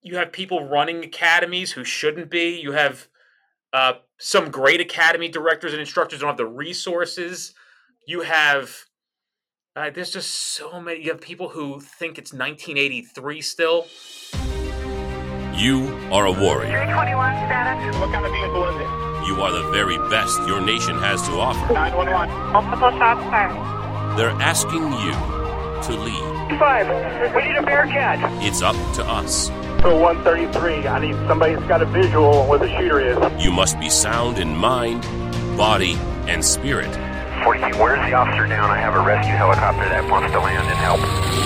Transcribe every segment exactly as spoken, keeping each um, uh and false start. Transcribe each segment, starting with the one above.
you have people running academies who shouldn't be. You have uh, some great academy directors and instructors don't have the resources. You have uh, there's just so many. You have people who think it's nineteen eighty-three still. You are a warrior. three twenty-one status. What kind of vehicle is it? You are the very best your nation has to offer. nine one one. Multiple shots fired. They're asking you to lead. Five. We need a Bearcat. It's up to us. So one thirty-three. I need somebody that's got a visual on where the shooter is. You must be sound in mind, body, and spirit. forty-two, where's the officer down? I have a rescue helicopter that wants to land and help.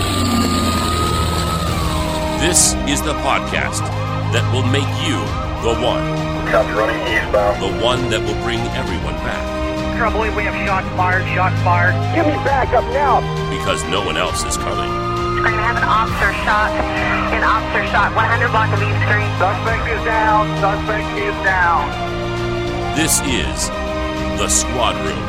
This is the podcast that will make you the one. Copy running eastbound. The one that will bring everyone back. I believe we have shots fired, shots fired. Give me backup now. Because no one else is coming. We're going to have an officer shot. An officer shot. one hundred block of East Street. Suspect is down. Suspect is down. This is The Squad Room.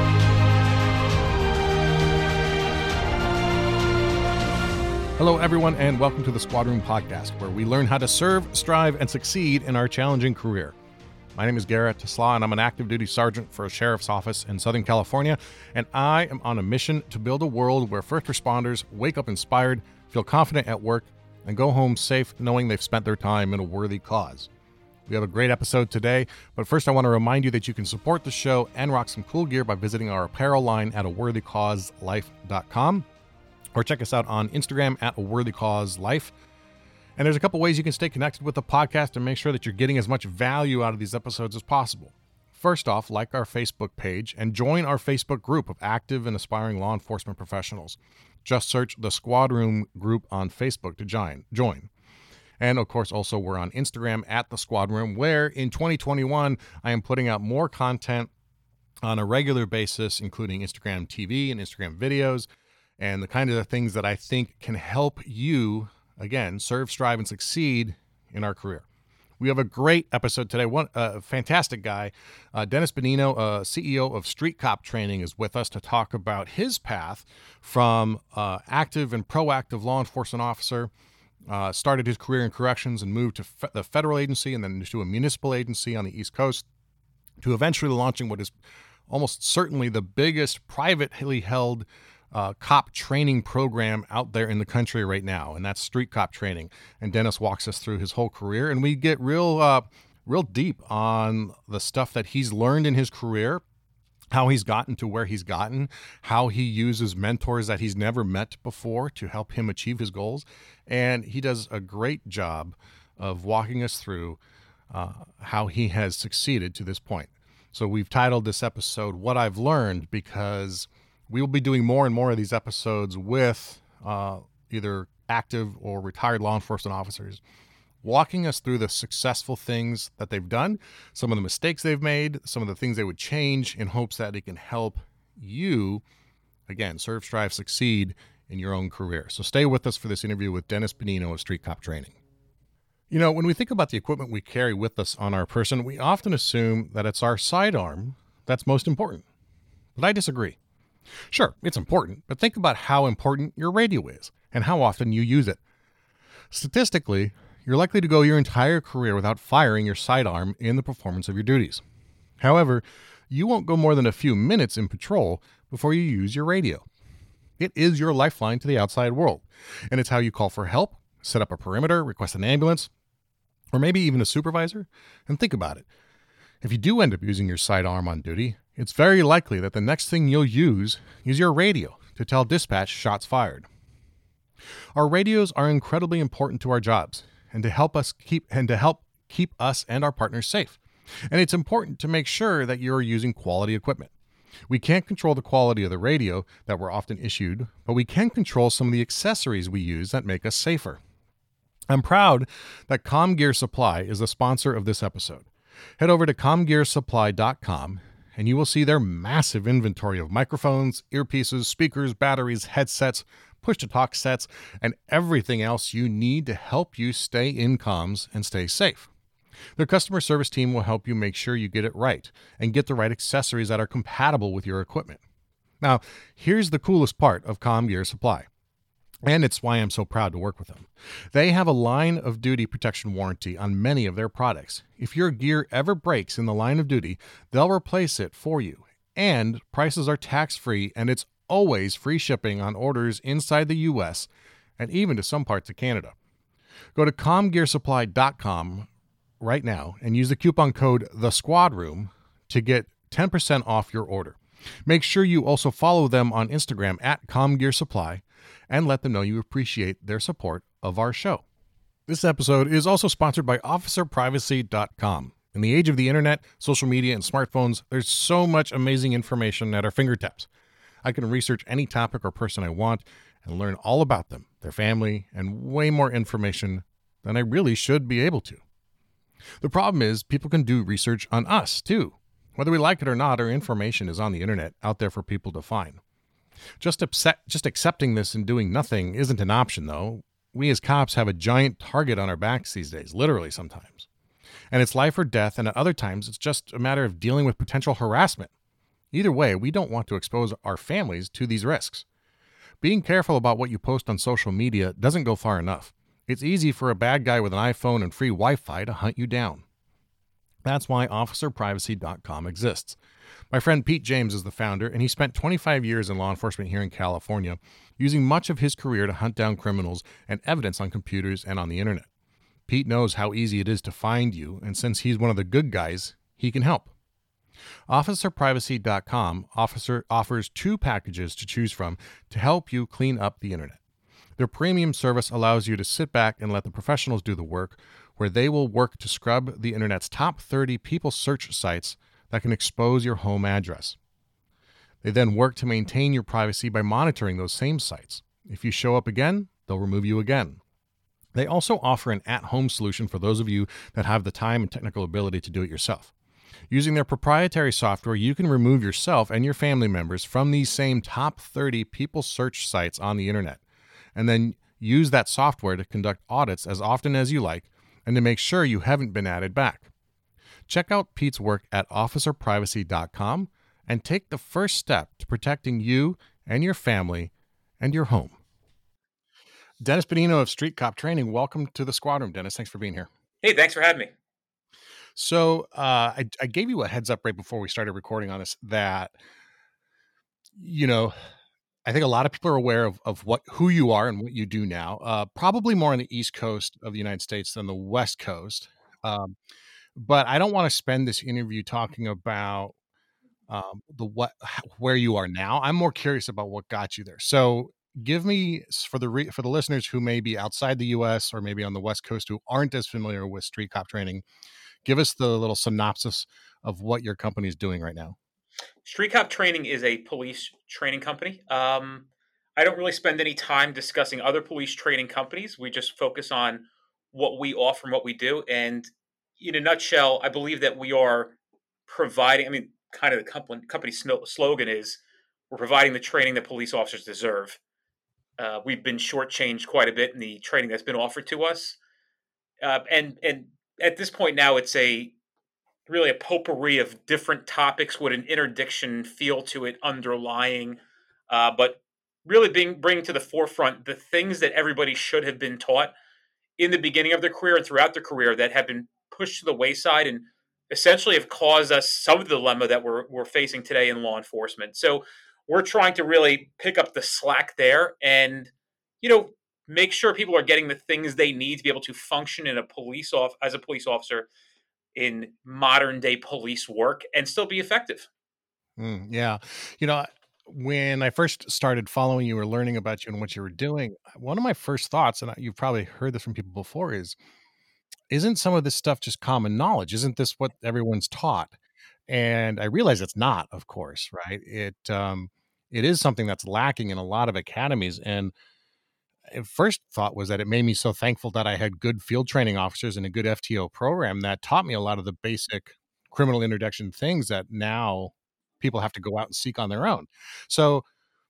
Hello, everyone, and welcome to the Squad Room Podcast, where we learn how to serve, strive, and succeed in our challenging career. My name is Garrett Tesla, and I'm an active duty sergeant for a sheriff's office in Southern California, and I am on a mission to build a world where first responders wake up inspired, feel confident at work, and go home safe knowing they've spent their time in a worthy cause. We have a great episode today, but first I want to remind you that you can support the show and rock some cool gear by visiting our apparel line at a worthy cause life dot com. Or check us out on Instagram at A Worthy Cause Life. And there's a couple ways you can stay connected with the podcast and make sure that you're getting as much value out of these episodes as possible. First off, like our Facebook page and join our Facebook group of active and aspiring law enforcement professionals. Just search the Squad Room group on Facebook to join. join. And of course, also we're on Instagram at the Squad Room, where in twenty twenty-one, I am putting out more content on a regular basis, including Instagram T V and Instagram videos, and the kind of the things that I think can help you, again, serve, strive, and succeed in our career. We have a great episode today. One uh, fantastic guy, uh, Dennis Benigno, uh, C E O of Street Cop Training, is with us to talk about his path from uh, active and proactive law enforcement officer, uh, started his career in corrections and moved to fe- the federal agency and then to a municipal agency on the East Coast, to eventually launching what is almost certainly the biggest privately held Uh, cop training program out there in the country right now, and that's Street Cop Training. And Dennis walks us through his whole career, and we get real, uh, real deep on the stuff that he's learned in his career, how he's gotten to where he's gotten, how he uses mentors that he's never met before to help him achieve his goals. And he does a great job of walking us through uh, how he has succeeded to this point. So we've titled this episode What I've Learned, because we will be doing more and more of these episodes with uh, either active or retired law enforcement officers, walking us through the successful things that they've done, some of the mistakes they've made, some of the things they would change in hopes that it can help you, again, serve, strive, succeed in your own career. So stay with us for this interview with Dennis Benigno of Street Cop Training. You know, when we think about the equipment we carry with us on our person, we often assume that it's our sidearm that's most important. But I disagree. Sure, it's important, but think about how important your radio is and how often you use it. Statistically, you're likely to go your entire career without firing your sidearm in the performance of your duties. However, you won't go more than a few minutes in patrol before you use your radio. It is your lifeline to the outside world, and it's how you call for help, set up a perimeter, request an ambulance, or maybe even a supervisor. And think about it. If you do end up using your sidearm on duty, it's very likely that the next thing you'll use is your radio to tell dispatch shots fired. Our radios are incredibly important to our jobs and to help us keep and to help keep us and our partners safe. And it's important to make sure that you're using quality equipment. We can't control the quality of the radio that we're often issued, but we can control some of the accessories we use that make us safer. I'm proud that CommGear Supply is the sponsor of this episode. Head over to com gear supply dot com and you will see their massive inventory of microphones, earpieces, speakers, batteries, headsets, push-to-talk sets, and everything else you need to help you stay in comms and stay safe. Their customer service team will help you make sure you get it right and get the right accessories that are compatible with your equipment. Now, here's the coolest part of CommGear Supply. And it's why I'm so proud to work with them. They have a line of duty protection warranty on many of their products. If your gear ever breaks in the line of duty, they'll replace it for you. And prices are tax-free, and it's always free shipping on orders inside the U S and even to some parts of Canada. Go to com gear supply dot com right now and use the coupon code The Squad Room to get ten percent off your order. Make sure you also follow them on Instagram at ComGearSupply and let them know you appreciate their support of our show. This episode is also sponsored by officer privacy dot com. In the age of the internet, social media, and smartphones, there's so much amazing information at our fingertips. I can research any topic or person I want and learn all about them, their family, and way more information than I really should be able to. The problem is people can do research on us, too. Whether we like it or not, our information is on the internet, out there for people to find. Just upset, just accepting this and doing nothing isn't an option, though. We as cops have a giant target on our backs these days, literally sometimes. And it's life or death, and at other times, it's just a matter of dealing with potential harassment. Either way, we don't want to expose our families to these risks. Being careful about what you post on social media doesn't go far enough. It's easy for a bad guy with an iPhone and free Wi-Fi to hunt you down. That's why officer privacy dot com exists. My friend Pete James is the founder, and he spent twenty-five years in law enforcement here in California, using much of his career to hunt down criminals and evidence on computers and on the internet. Pete knows how easy it is to find you, and since he's one of the good guys, he can help. officer privacy dot com officer offers two packages to choose from to help you clean up the internet. Their premium service allows you to sit back and let the professionals do the work, where they will work to scrub the internet's top thirty people search sites that can expose your home address. They then work to maintain your privacy by monitoring those same sites. If you show up again, they'll remove you again. They also offer an at-home solution for those of you that have the time and technical ability to do it yourself. Using their proprietary software, you can remove yourself and your family members from these same top thirty people search sites on the internet, and then use that software to conduct audits as often as you like and to make sure you haven't been added back. Check out Pete's work at officer privacy dot com and take the first step to protecting you and your family and your home. Dennis Benino of Street Cop Training, welcome to the Squad Room. Dennis, thanks for being here. Hey, thanks for having me. So uh, I, I gave you a heads up right before we started recording on this that, you know, I think a lot of people are aware of, of what who you are and what you do now, uh, probably more on the East Coast of the United States than the West Coast. Um, but I don't want to spend this interview talking about um, the what where you are now. I'm more curious about what got you there. So give me, for the re, for the listeners who may be outside the U S or maybe on the West Coast who aren't as familiar with Street Cop Training, give us the little synopsis of what your company is doing right now. Street Cop Training is a police training company. Um, I don't really spend any time discussing other police training companies. We just focus on what we offer and what we do. And in a nutshell, I believe that we are providing, I mean, kind of the company, company slogan is we're providing the training that police officers deserve. Uh, we've been shortchanged quite a bit in the training that's been offered to us. Uh, and, and at this point now, it's a really a potpourri of different topics with an interdiction feel to it underlying, uh, but really being bringing to the forefront the things that everybody should have been taught in the beginning of their career and throughout their career that have been pushed to the wayside and essentially have caused us some of the dilemma that we're we're facing today in law enforcement. So we're trying to really pick up the slack there and, you know, make sure people are getting the things they need to be able to function in a police off as a police officer in modern day police work and still be effective. Mm, yeah. You know, when I first started following you or learning about you and what you were doing, one of my first thoughts, and you've probably heard this from people before, is, isn't some of this stuff just common knowledge? Isn't this what everyone's taught? And I realize it's not, of course, right? It, um, it is something that's lacking in a lot of academies. And first thought was that it made me so thankful that I had good field training officers and a good F T O program that taught me a lot of the basic criminal interdiction things that now people have to go out and seek on their own. So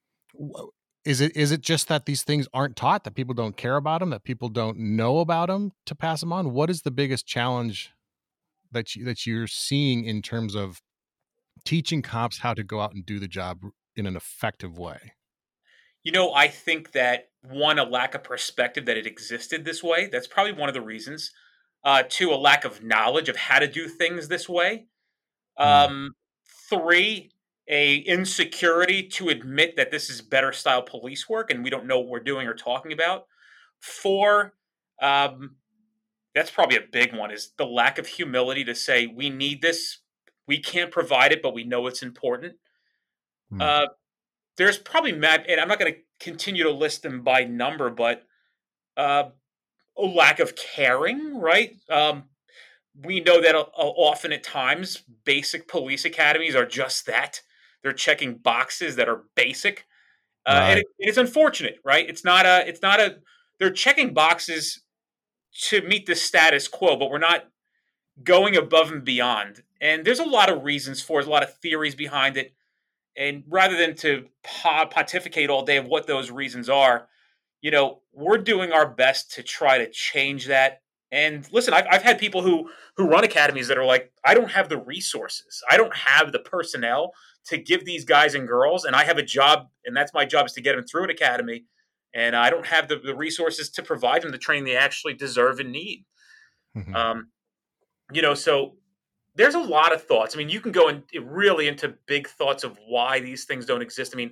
is it is it just that these things aren't taught, that people don't care about them, that people don't know about them to pass them on? What is the biggest challenge that you, that you're seeing in terms of teaching cops how to go out and do the job in an effective way? You know, I think that one, a lack of perspective that it existed this way. That's probably one of the reasons. Uh, two, a lack of knowledge of how to do things this way. Mm, Um, three, a insecurity to admit that this is better style police work and we don't know what we're doing or talking about. Four, um, that's probably a big one, is the lack of humility to say we need this, we can't provide it, but we know it's important. mm, Uh, there's probably mad, and I'm not going to continue to list them by number, but uh, a lack of caring, right? Um, we know that uh, often at times basic police academies are just that. They're checking boxes that are basic, uh, and right. it, it's unfortunate, right? It's not a, it's not a. They're checking boxes to meet the status quo, but we're not going above and beyond. And there's a lot of reasons for it, a lot of theories behind it. And rather than to pontificate all day of what those reasons are, you know, we're doing our best to try to change that. And listen, I've, I've had people who who run academies that are like, I don't have the resources, I don't have the personnel to give these guys and girls, and I have a job, and that's my job, is to get them through an academy, and I don't have the, the resources to provide them the training they actually deserve and need. Mhm. Um, you know, so there's a lot of thoughts. I mean, you can go in really into big thoughts of why these things don't exist. I mean,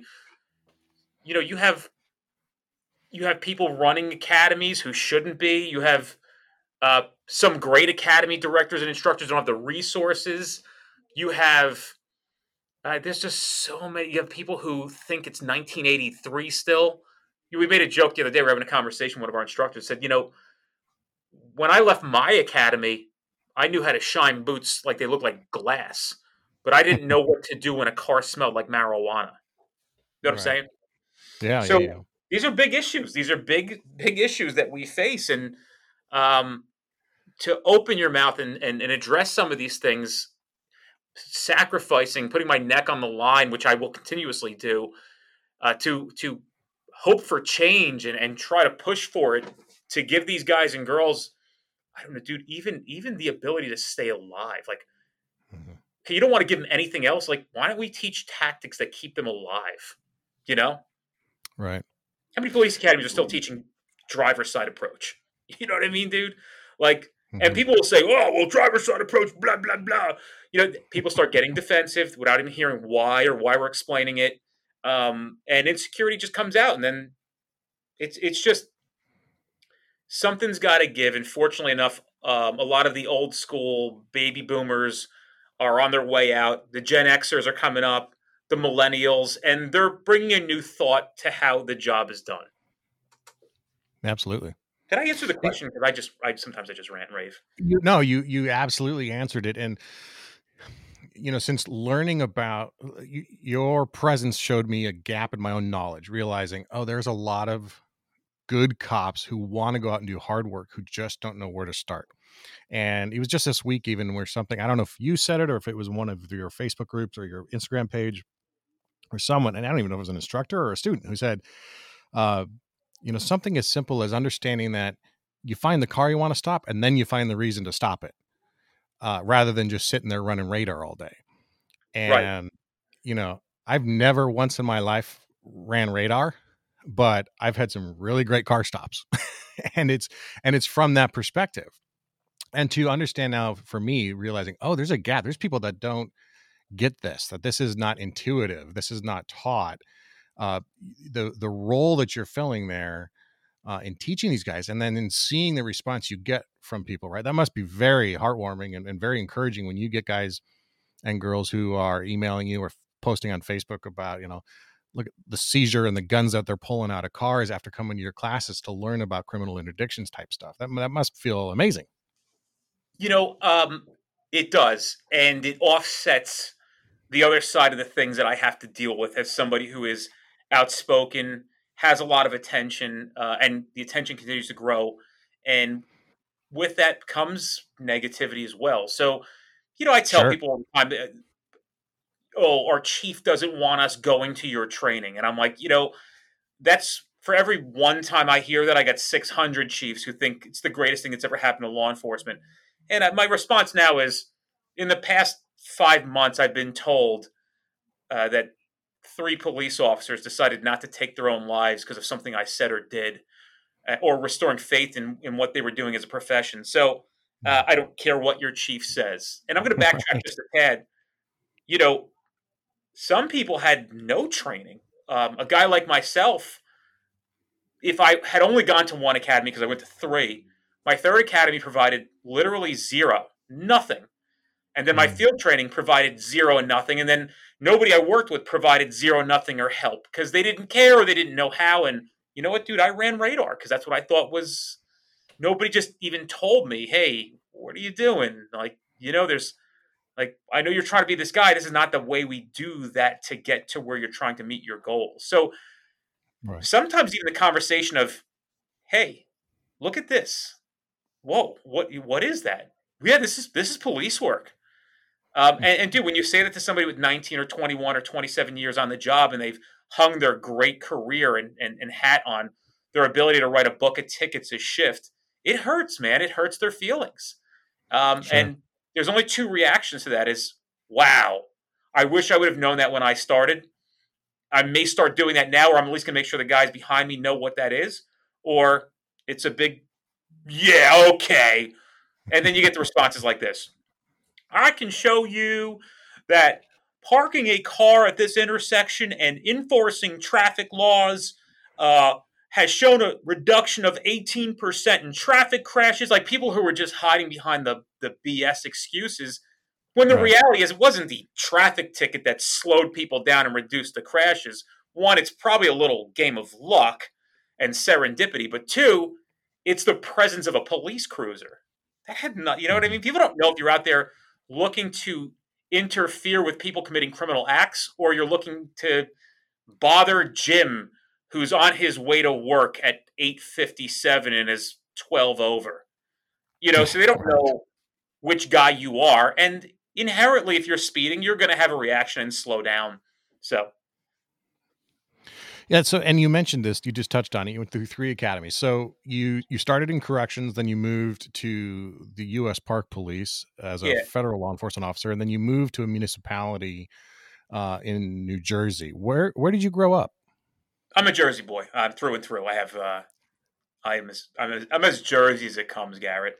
you know, you have you have people running academies who shouldn't be. You have uh, some great academy directors and instructors don't have the resources. You have uh, there's just so many. You have people who think it's nineteen eighty-three still. We made a joke the other day. We were having a conversation. One of our instructors said, "You know, when I left my academy, I knew how to shine boots like they look like glass, but I didn't know what to do when a car smelled like marijuana." You know what I'm Right. saying? Yeah, yeah, So yeah. these are big issues. These are big, big issues that we face, and um, to open your mouth and, and and address some of these things, sacrificing, putting my neck on the line, which I will continuously do, uh, to to hope for change and, and try to push for it, to give these guys and girls, I don't know, dude, even even the ability to stay alive. Like, Mhm. okay, you don't want to give them anything else. Like, why don't we teach tactics that keep them alive? You know, Right. how many police academies are still teaching driver's side approach? You know what I mean, dude? Like, and Mhm. people will say, "Oh, well, driver's side approach, blah blah blah." You know, people start getting defensive without even hearing why or why we're explaining it, um, and insecurity just comes out, and then it's it's just something's got to give. And fortunately enough, um, a lot of the old school baby boomers are on their way out. The Gen Xers are coming up, the millennials, and they're bringing a new thought to how the job is done. Absolutely. Did I answer the Hey, question? Because I just, I sometimes I just rant and rave. you no, you you absolutely answered it. And you know, since learning about uh, y- your presence showed me a gap in my own knowledge, realizing, oh, there's a lot of good cops who want to go out and do hard work who just don't know where to start. And it was just this week, even where something, I don't know if you said it or if it was one of your Facebook groups or your Instagram page or someone, and I don't even know if it was an instructor or a student who said, uh, you know, something as simple as understanding that you find the car you want to stop and then you find the reason to stop it, uh, rather than just sitting there running radar all day. Right. And, you know, I've never once in my life ran radar, but I've had some really great car stops. and it's and it's from that perspective. And to understand now for me, realizing, oh, there's a gap. There's people that don't get this, that this is not intuitive. This is not taught. Uh, the the role that you're filling there, uh, in teaching these guys, and then in seeing the response you get from people, right? That must be very heartwarming and, and very encouraging when you get guys and girls who are emailing you or posting on Facebook about, you know, look at the seizure and the guns that they're pulling out of cars after coming to your classes to learn about criminal interdictions type stuff. That, that must feel amazing. You know, um, it does, and it offsets the other side of the things that I have to deal with as somebody who is outspoken, has a lot of attention, uh, and the attention continues to grow. And with that comes negativity as well. So, you know, I tell Sure. people all the time, uh, "Oh, our chief doesn't want us going to your training," and I'm like, you know, that's for every one time I hear that, I got six hundred chiefs who think it's the greatest thing that's ever happened to law enforcement. And uh, my response now is, in the past five months, I've been told uh, that three police officers decided not to take their own lives because of something I said or did, uh, or restoring faith in, in what they were doing as a profession. So uh, I don't care what your chief says. And I'm going to backtrack just a tad. You know, some people had no training. Um, a guy like myself, if I had only gone to one academy because I went to three, my third academy provided literally zero, nothing. And then my field training provided zero and nothing. And then nobody I worked with provided zero, nothing, or help because they didn't care or they didn't know how. And you know what, dude? I ran radar because that's what I thought was – nobody just even told me, hey, what are you doing? Like, you know, there's – like, I know you're trying to be this guy. This is not the way we do that to get to where you're trying to meet your goals. So right. Sometimes even the conversation of, hey, look at this. Whoa, what what is that? Yeah, this is this is police work. Um, and, and dude, when you say that to somebody with nineteen or twenty-one or twenty-seven years on the job and they've hung their great career and, and, and hat on their ability to write a book of tickets a shift, it hurts, man. It hurts their feelings. Um, sure. And there's only two reactions to that is, wow, I wish I would have known that when I started. I may start doing that now, or I'm at least going to make sure the guys behind me know what that is. Or it's a big, yeah, okay. And then you get the responses like this. I can show you that parking a car at this intersection and enforcing traffic laws uh, has shown a reduction of eighteen percent in traffic crashes. Like people who were just hiding behind the, the B S excuses. When the right. reality is it wasn't the traffic ticket that slowed people down and reduced the crashes. One, it's probably a little game of luck and serendipity. But two, it's the presence of a police cruiser. That had not, you know what I mean? People don't know if you're out there looking to interfere with people committing criminal acts, or you're looking to bother Jim, who's on his way to work at eight fifty-seven and is twelve over. You know, so they don't know which guy you are. And inherently, if you're speeding, you're going to have a reaction and slow down. So. Yeah. So, and you mentioned this, you just touched on it. You went through three academies. So you, you started in corrections, then you moved to the U S Park Police as a yeah. federal law enforcement officer. And then you moved to a municipality uh, in New Jersey. Where, where did you grow up? I'm a Jersey boy. I'm through and through. I have, uh, I'm as, I'm as, I'm as Jersey as it comes, Garrett.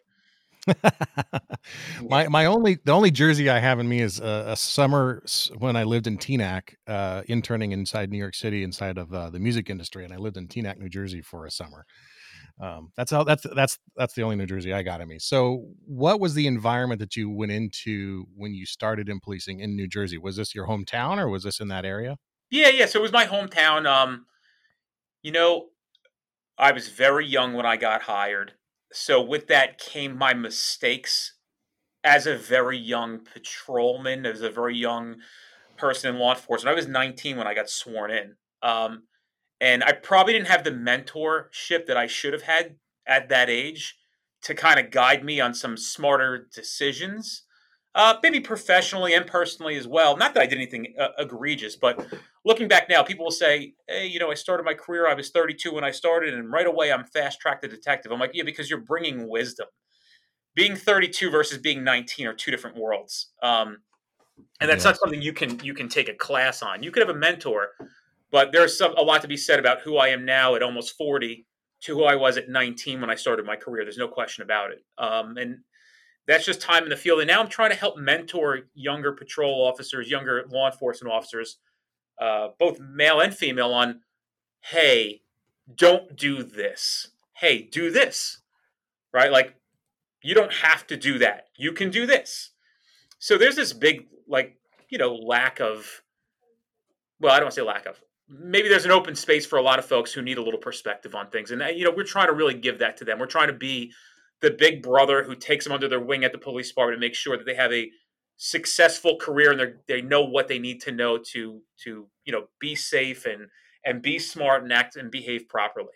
my my only the only Jersey I have in me is a, a summer when I lived in Teaneck, uh, interning inside New York City, inside of uh, the music industry, and I lived in Teaneck, New Jersey, for a summer. Um, that's how that's that's that's the only New Jersey I got in me. So, what was the environment that you went into when you started in policing in New Jersey? Was this your hometown, or was this in that area? Yeah, yeah. So it was my hometown. Um, you know, I was very young when I got hired. So with that came my mistakes as a very young patrolman, as a very young person in law enforcement. I was nineteen when I got sworn in. Um, and I probably didn't have the mentorship that I should have had at that age to kind of guide me on some smarter decisions, uh, maybe professionally and personally as well. Not that I did anything uh, egregious, but looking back now, people will say, hey, you know, I started my career, I was thirty-two when I started, and right away I'm fast-tracked to detective. I'm like, yeah, because you're bringing wisdom. Being thirty-two versus being nineteen are two different worlds. Um, and that's yes. not something you can you can take a class on. You could have a mentor, but there's some, a lot to be said about who I am now at almost forty to who I was at nineteen when I started my career. There's no question about it. Um, and that's just time in the field. And now I'm trying to help mentor younger patrol officers, younger law enforcement officers, Uh, both male and female, on, hey, don't do this. Hey, do this, right? Like, you don't have to do that. You can do this. So there's this big, like, you know, lack of, well, I don't want to say lack of. Maybe there's an open space for a lot of folks who need a little perspective on things. And, you know, we're trying to really give that to them. We're trying to be the big brother who takes them under their wing at the police department and makes sure that they have a successful career and they they know what they need to know to to you know be safe and and be smart and act and behave properly.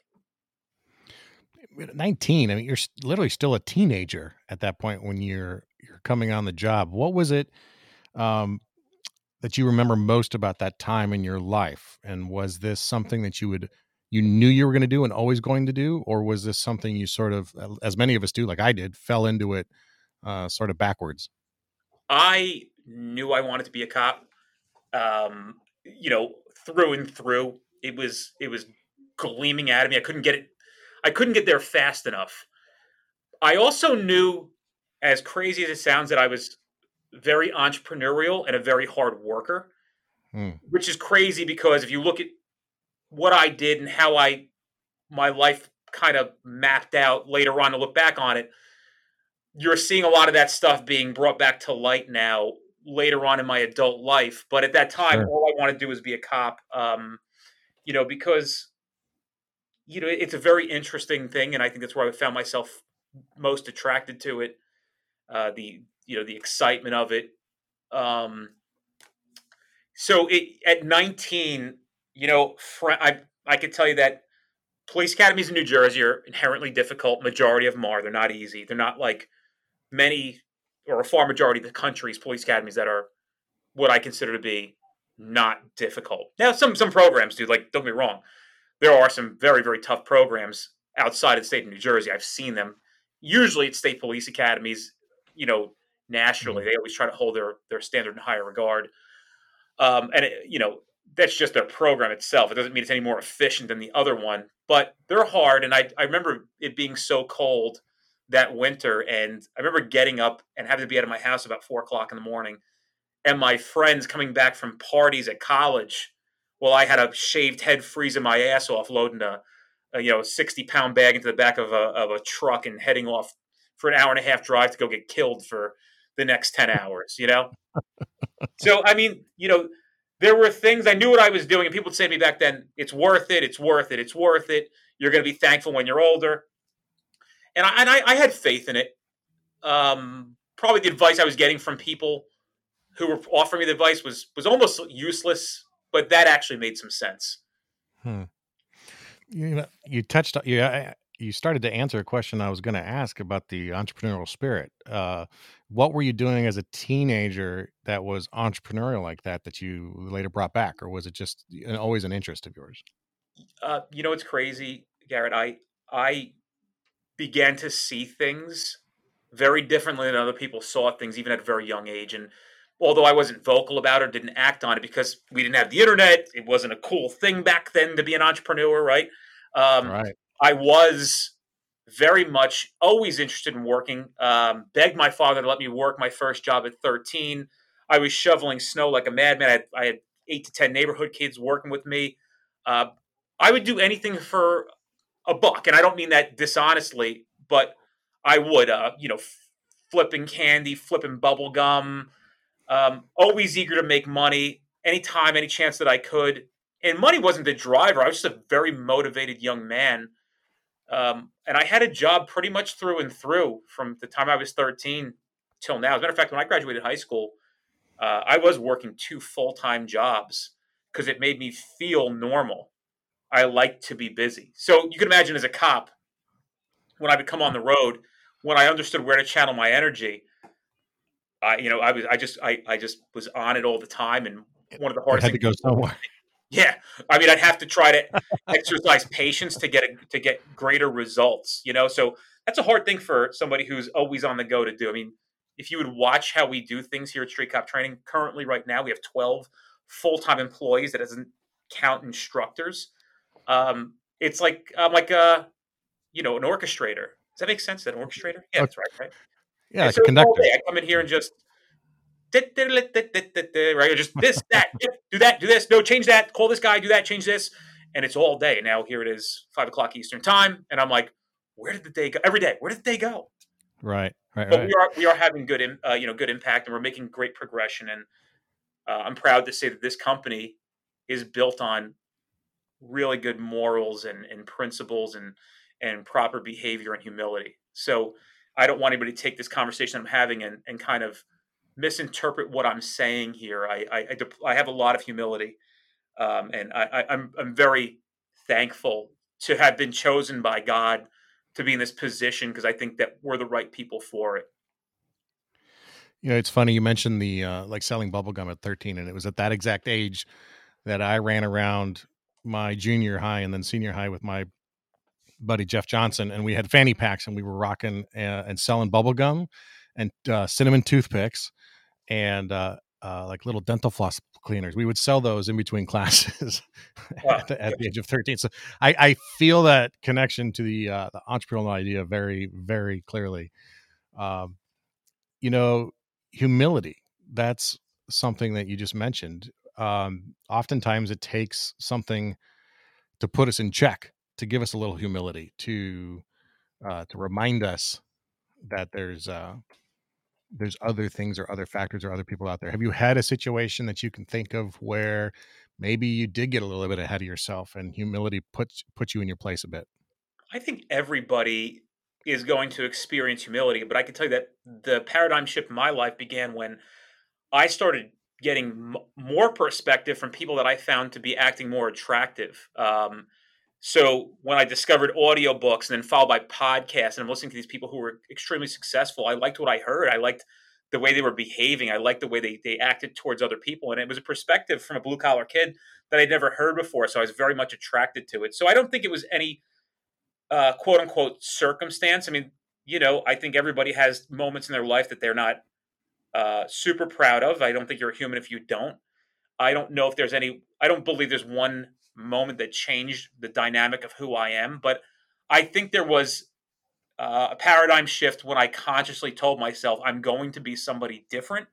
nineteen, I mean, you're literally still a teenager at that point when you're you're coming on the job. What was it um that you remember most about that time in your life? And was this something that you would you knew you were going to do and always going to do, or was this something you sort of, as many of us do, like I did, fell into it uh sort of backwards? I knew I wanted to be a cop. Um, you know, through and through. It was it was gleaming out of me. I couldn't get it. I couldn't get there fast enough. I also knew, as crazy as it sounds, that I was very entrepreneurial and a very hard worker, Hmm. which is crazy because if you look at what I did and how I my life kind of mapped out later on to look back on it, you're seeing a lot of that stuff being brought back to light now later on in my adult life. But at that time, Sure. all I wanted to do was be a cop, um, you know, because, you know, it's a very interesting thing. And I think that's where I found myself most attracted to it. Uh, the, you know, the excitement of it. Um, so it, at nineteen, you know, fr- I, I could tell you that police academies in New Jersey are inherently difficult. Majority of them are. They're not easy. They're not like many or a far majority of the country's police academies that are what I consider to be not difficult. Now, some some programs do. Like, don't get me wrong, there are some very very tough programs outside of the state of New Jersey. I've seen them. Usually, it's state police academies. You know, nationally, they always try to hold their their standard in higher regard. Um, and it, you know, that's just their program itself. It doesn't mean it's any more efficient than the other one, but they're hard. And I I remember it being so cold that winter, and I remember getting up and having to be out of my house about four o'clock in the morning, and my friends coming back from parties at college. Well, I had a shaved head freezing my ass off, loading a, a you know sixty pound bag into the back of a of a truck and heading off for an hour and a half drive to go get killed for the next ten hours. You know, so I mean, you know, there were things I knew what I was doing, and people would say to me back then, "It's worth it. It's worth it. It's worth it. You're going to be thankful when you're older." And I, and I, I had faith in it. Um, probably the advice I was getting from people who were offering me the advice was was almost useless, but that actually made some sense. Hmm. You know, you touched on you. I- You started to answer a question I was going to ask about the entrepreneurial spirit. Uh, what were you doing as a teenager that was entrepreneurial like that that you later brought back, or was it just an, always an interest of yours? Uh, you know, it's crazy, Garrett. I I began to see things very differently than other people saw things, even at a very young age. And although I wasn't vocal about it, or didn't act on it because we didn't have the internet, it wasn't a cool thing back then to be an entrepreneur, right? Um, Right. I was very much always interested in working. Um, begged my father to let me work my first job at thirteen. I was shoveling snow like a madman. I had, I had eight to ten neighborhood kids working with me. Uh, I would do anything for a buck, and I don't mean that dishonestly, but I would, uh, you know, f- flipping candy, flipping bubble gum, um, always eager to make money anytime, any chance that I could. And money wasn't the driver. I was just a very motivated young man. Um, and I had a job pretty much through and through from the time I was thirteen till now. As a matter of fact, when I graduated high school, uh, I was working two full time jobs because it made me feel normal. I like to be busy. So you can imagine as a cop, when I would come on the road, when I understood where to channel my energy, I, you know, I was, I just, I, I just was on it all the time. And one of the It hardest had to things, go somewhere. yeah, I mean, I'd have to try to exercise patience to get a, to get greater results, you know? So that's a hard thing for somebody who's always on the go to do. I mean, if you would watch how we do things here at Street Cop Training, currently right now, we have twelve full-time employees. That doesn't count instructors. Um, it's like, I'm like a, you know, an orchestrator. Does that make sense? That orchestrator? Yeah, that's right, right? Yeah, And like so a it's all conductor. day. I come in here and just right, or just this, that, do that, do this, no, change that, call this guy, do that, change this, and it's all day. And now here it is, five o'clock Eastern time, and I'm like, where did the day go? Every day, where did the day go? Right, right, But right. we are we are having good, im- uh, you know, good impact, and we're making great progression. And uh, I'm proud to say that this company is built on really good morals and, and principles and and proper behavior and humility. So I don't want anybody to take this conversation I'm having and, and kind of misinterpret what I'm saying here. I I, I, dep- I have a lot of humility, um, and I, I, I'm I'm very thankful to have been chosen by God to be in this position because I think that we're the right people for it. You know, it's funny you mentioned the uh, like selling bubblegum at thirteen, and it was at that exact age that I ran around my junior high and then senior high with my buddy Jeff Johnson, and we had fanny packs, and we were rocking uh, and selling bubblegum and uh, cinnamon toothpicks. And uh, uh, like little dental floss cleaners. We would sell those in between classes Wow. at, the, at the age of thirteen. So I, I feel that connection to the uh, the entrepreneurial idea very, very clearly. Um, you know, humility. That's something that you just mentioned. Um, oftentimes it takes something to put us in check, to give us a little humility, to uh, to remind us that there's uh, there's other things or other factors or other people out there. Have you had a situation that you can think of where maybe you did get a little bit ahead of yourself and humility puts put you in your place a bit? I think everybody is going to experience humility, but I can tell you that the paradigm shift in my life began when I started getting m- more perspective from people that I found to be acting more attractive. Um, so when I discovered audiobooks and then followed by podcasts, and I'm listening to these people who were extremely successful, I liked what I heard. I liked the way they were behaving. I liked the way they, they acted towards other people. And it was a perspective from a blue collar kid that I'd never heard before. So I was very much attracted to it. So I don't think it was any uh, quote unquote circumstance. I mean, you know, I think everybody has moments in their life that they're not uh, super proud of. I don't think you're a human if you don't. I don't know if there's any, I don't believe there's one moment that changed the dynamic of who I am, but I think there was uh, a paradigm shift when I consciously told myself I'm going to be somebody different.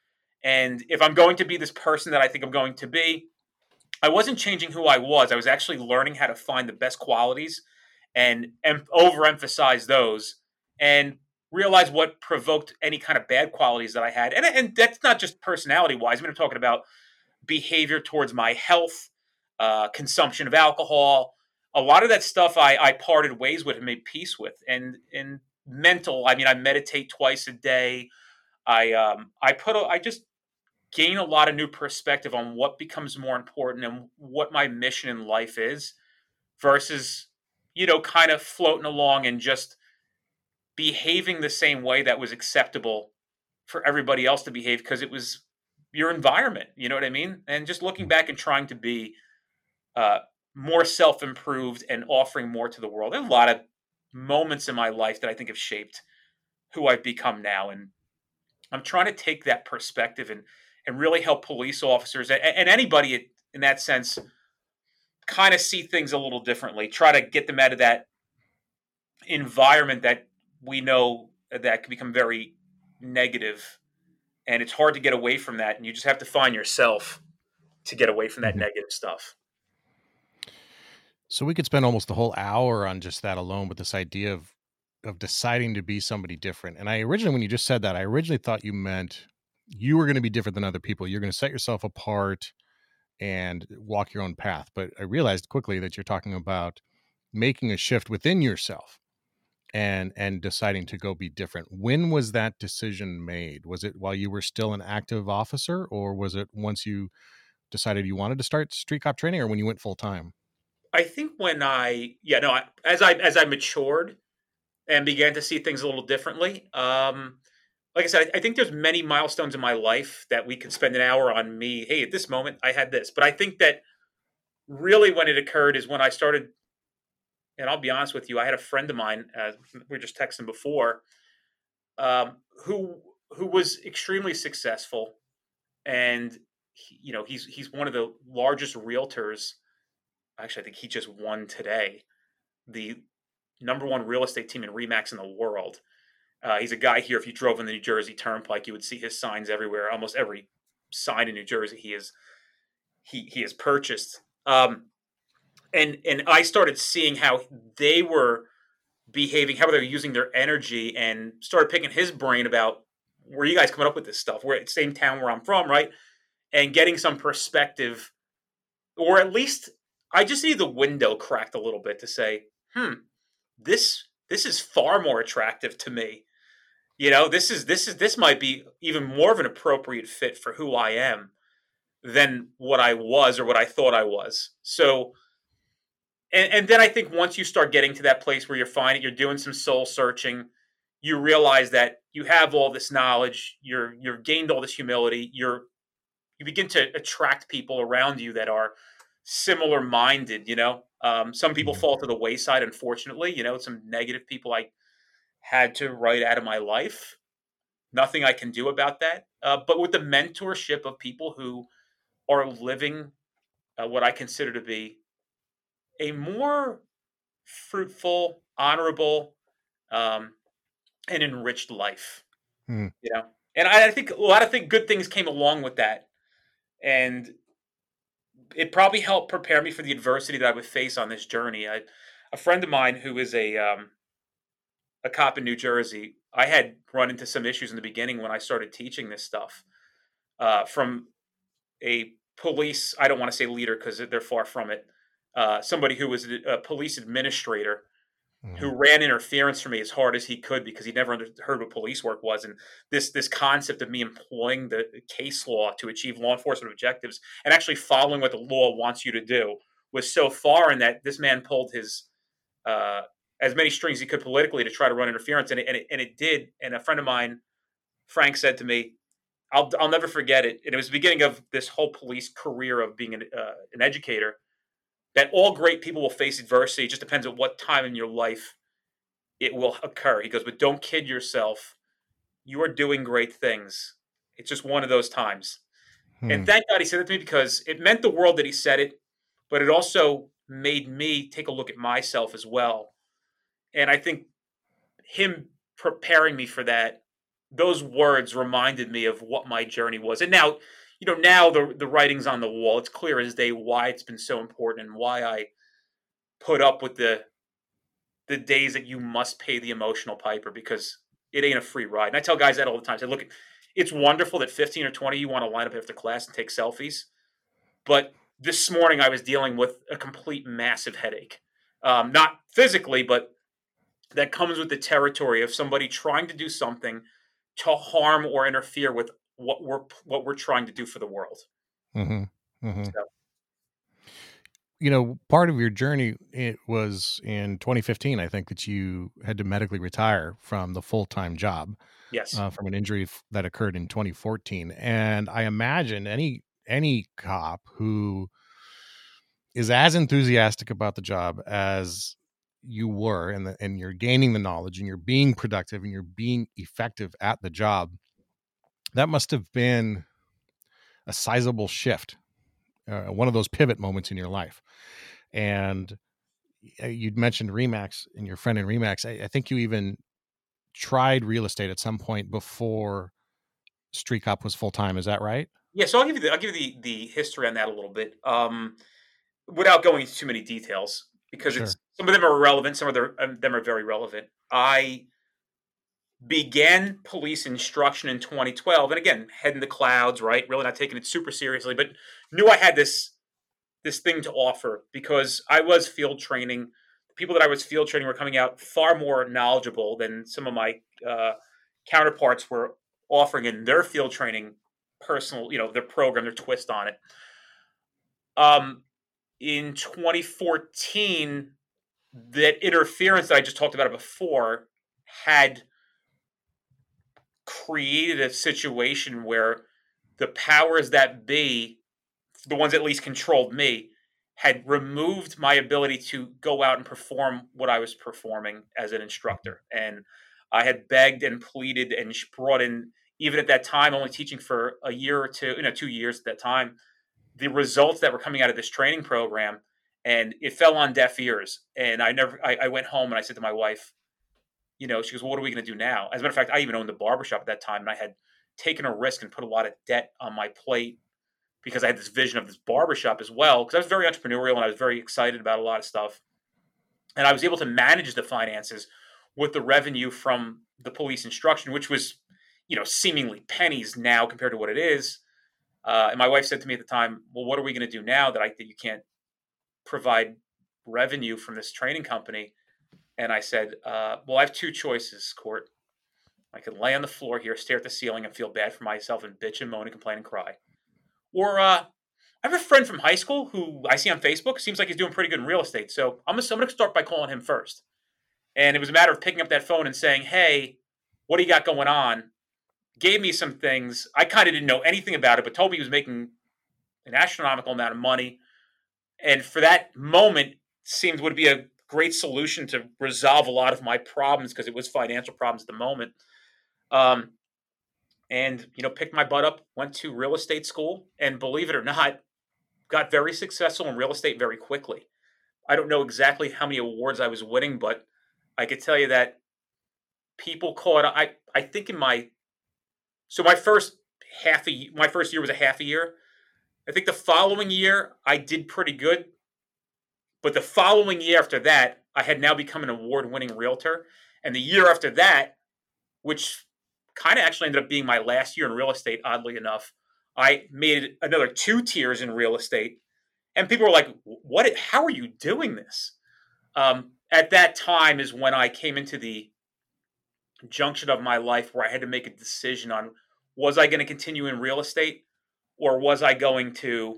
And if I'm going to be this person that I think I'm going to be, I wasn't changing who I was. I was actually learning how to find the best qualities and, and overemphasize those and realize what provoked any kind of bad qualities that I had. And, and that's not just personality wise. I mean, I'm talking about behavior towards my health, uh, consumption of alcohol. A lot of that stuff I, I parted ways with and made peace with. And and mental, I mean, I meditate twice a day. I um I put a, I just gain a lot of new perspective on what becomes more important and what my mission in life is versus, you know, kind of floating along and just behaving the same way that was acceptable for everybody else to behave because it was your environment. You know what I mean? And just looking back and trying to be uh, more self-improved and offering more to the world. There are a lot of moments in my life that I think have shaped who I've become now. And I'm trying to take that perspective and, and really help police officers and, and anybody in that sense kind of see things a little differently, try to get them out of that environment that we know that can become very negative. And it's hard to get away from that. And you just have to find yourself to get away from that Mhm. negative stuff. So we could spend almost the whole hour on just that alone, with this idea of of deciding to be somebody different. And I originally, when you just said that, I originally thought you meant you were going to be different than other people. You're going to set yourself apart and walk your own path. But I realized quickly that you're talking about making a shift within yourself and and deciding to go be different. When was that decision made? Was it while you were still an active officer, or was it once you decided you wanted to start street cop training, or when you went full time? I think when I, yeah, no, I, as I as I matured and began to see things a little differently, um, like I said, I, I think there's many milestones in my life that we could spend an hour on me. Hey, at this moment, I had this, but I think that really when it occurred is when I started. And I'll be honest with you, I had a friend of mine. Uh, we were just texting before, um, who who was extremely successful, and he, you know he's he's one of the largest realtors. Actually, I think he just won today the number one real estate team in RE/MAX in the world. Uh, he's a guy here. If you drove on the New Jersey Turnpike, you would see his signs everywhere. Almost every sign in New Jersey, he is he he has purchased. Um, and and I started seeing how they were behaving, how they're using their energy, and started picking his brain about where you guys coming up with this stuff. We're at the same town where I'm from, right? And getting some perspective, or at least I just need the window cracked a little bit to say, hmm, this this is far more attractive to me. You know, this is this is this might be even more of an appropriate fit for who I am than what I was or what I thought I was. So, and, and then I think once you start getting to that place where you're finding, you're doing some soul searching, you realize that you have all this knowledge, you're you've gained all this humility, you're you begin to attract people around you that are similar minded. You know, um, some people fall to the wayside, unfortunately. You know, some negative people I had to write out of my life. Nothing I can do about that. uh, but with the mentorship of people who are living uh, what I consider to be a more fruitful, honorable, um, and enriched life. Hmm. You know, and I, I think a lot of th- good things came along with that, and it probably helped prepare me for the adversity that I would face on this journey. I, a friend of mine who is a um, a cop in New Jersey, I had run into some issues in the beginning when I started teaching this stuff. Uh, from a police, I don't want to say leader because they're far from it. Uh, somebody who was a police administrator Mhm. who ran interference for me as hard as he could because he never under, heard what police work was, and this this concept of me employing the case law to achieve law enforcement objectives and actually following what the law wants you to do was so far in that this man pulled his uh, as many strings he could politically to try to run interference, and it, and it, and it did. And a friend of mine, Frank, said to me, I'll I'll never forget it. And it was the beginning of this whole police career of being an, uh, an educator. That all great people will face adversity. It just depends on what time in your life it will occur. He goes, but don't kid yourself. You are doing great things. It's just one of those times. Hmm. And thank God he said it to me because it meant the world that he said it, but it also made me take a look at myself as well. And I think him preparing me for that, those words reminded me of what my journey was. And now, you know, now the the writing's on the wall. It's clear as day why it's been so important and why I put up with the the days that you must pay the emotional piper because it ain't a free ride. And I tell guys that all the time. I say, look, it's wonderful that fifteen or twenty you want to line up after class and take selfies. But this morning I was dealing with a complete massive headache. Um, not physically, but that comes with the territory of somebody trying to do something to harm or interfere with what we're what we're trying to do for the world. Mm-hmm. Mm-hmm. So, You know, part of your journey, it was in twenty fifteen, I think, that you had to medically retire from the full-time job yes. uh, from an injury f- that occurred in twenty fourteen. And I imagine any any cop who is as enthusiastic about the job as you were, and the, and you're gaining the knowledge and you're being productive and you're being effective at the job, that must have been a sizable shift, uh, one of those pivot moments in your life. And uh, you'd mentioned Remax and your friend in Remax. I, I think you even tried real estate at some point before Street Cop was full time. Is that right? Yeah, so I'll give you the I'll give you the, the history on that a little bit. Um, without going into too many details, because Sure. it's some of them are irrelevant, some of them um, them are very relevant. I began police instruction in twenty twelve, and again, head in the clouds, right? Really not taking it super seriously, but knew I had this this thing to offer because I was field training. The people that I was field training were coming out far more knowledgeable than some of my uh, counterparts were offering in their field training personal, you know, their program, their twist on it. Um, in twenty fourteen, that interference that I just talked about before had created a situation where the powers that be, the ones that at least controlled me, had removed my ability to go out and perform what I was performing as an instructor. And I had begged and pleaded and brought in, even at that time, only teaching for a year or two, you know, two years at that time, the results that were coming out of this training program, and it fell on deaf ears. And I never, I, I went home and I said to my wife, you know, she goes, well, what are we going to do now? As a matter of fact, I even owned a barbershop at that time, and I had taken a risk and put a lot of debt on my plate because I had this vision of this barbershop as well, because I was very entrepreneurial and I was very excited about a lot of stuff. And I was able to manage the finances with the revenue from the police instruction, which was, you know, seemingly pennies now compared to what it is. Uh, and my wife said to me at the time, well, what are we going to do now that I that you can't provide revenue from this training company? And I said, uh, well, I have two choices, Court. I can lay on the floor here, stare at the ceiling, and feel bad for myself and bitch and moan and complain and cry. Or uh, I have a friend from high school who I see on Facebook. Seems like he's doing pretty good in real estate. So I'm going to start by calling him first. And it was a matter of picking up that phone and saying, hey, what do you got going on? Gave me some things. I kind of didn't know anything about it, but told me he was making an astronomical amount of money. And for that moment, seemed would be a great solution to resolve a lot of my problems because it was financial problems at the moment. Um, and, you know, picked my butt up, went to real estate school, and believe it or not, got very successful in real estate very quickly. I don't know exactly how many awards I was winning, but I could tell you that people caught, I, I think in my, so my first half a my first year was a half a year. I think the following year I did pretty good, but the following year after that, I had now become an award-winning realtor. And the year after that, which kind of actually ended up being my last year in real estate, oddly enough, I made another two tiers in real estate. And people were like, "What? How are you doing this?" Um, at that time is when I came into the junction of my life where I had to make a decision on, was I going to continue in real estate, or was I going to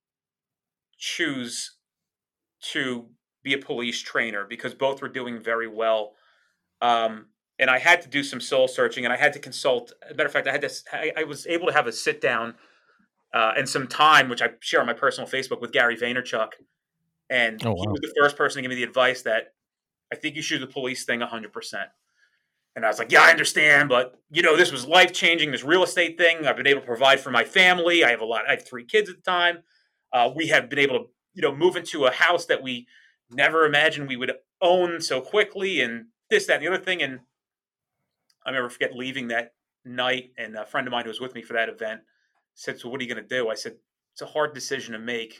choose to be a police trainer, because both were doing very well. Um, and I had to do some soul searching, and I had to consult. As a matter of fact, I had to, I, I was able to have a sit down uh, and some time, which I share on my personal Facebook, with Gary Vaynerchuk. And oh, wow. He was the first person to give me the advice that I think you should do the police thing one hundred percent. And I was like, yeah, I understand, but, you know, this was life-changing, this real estate thing. I've been able to provide for my family. I have a lot. I have three kids at the time. Uh, we have been able to, you know, move into a house that we never imagined we would own so quickly, and this, that, and the other thing. And I never forget leaving that night, and a friend of mine who was with me for that event said, "So what are you going to do?" I said, "It's a hard decision to make,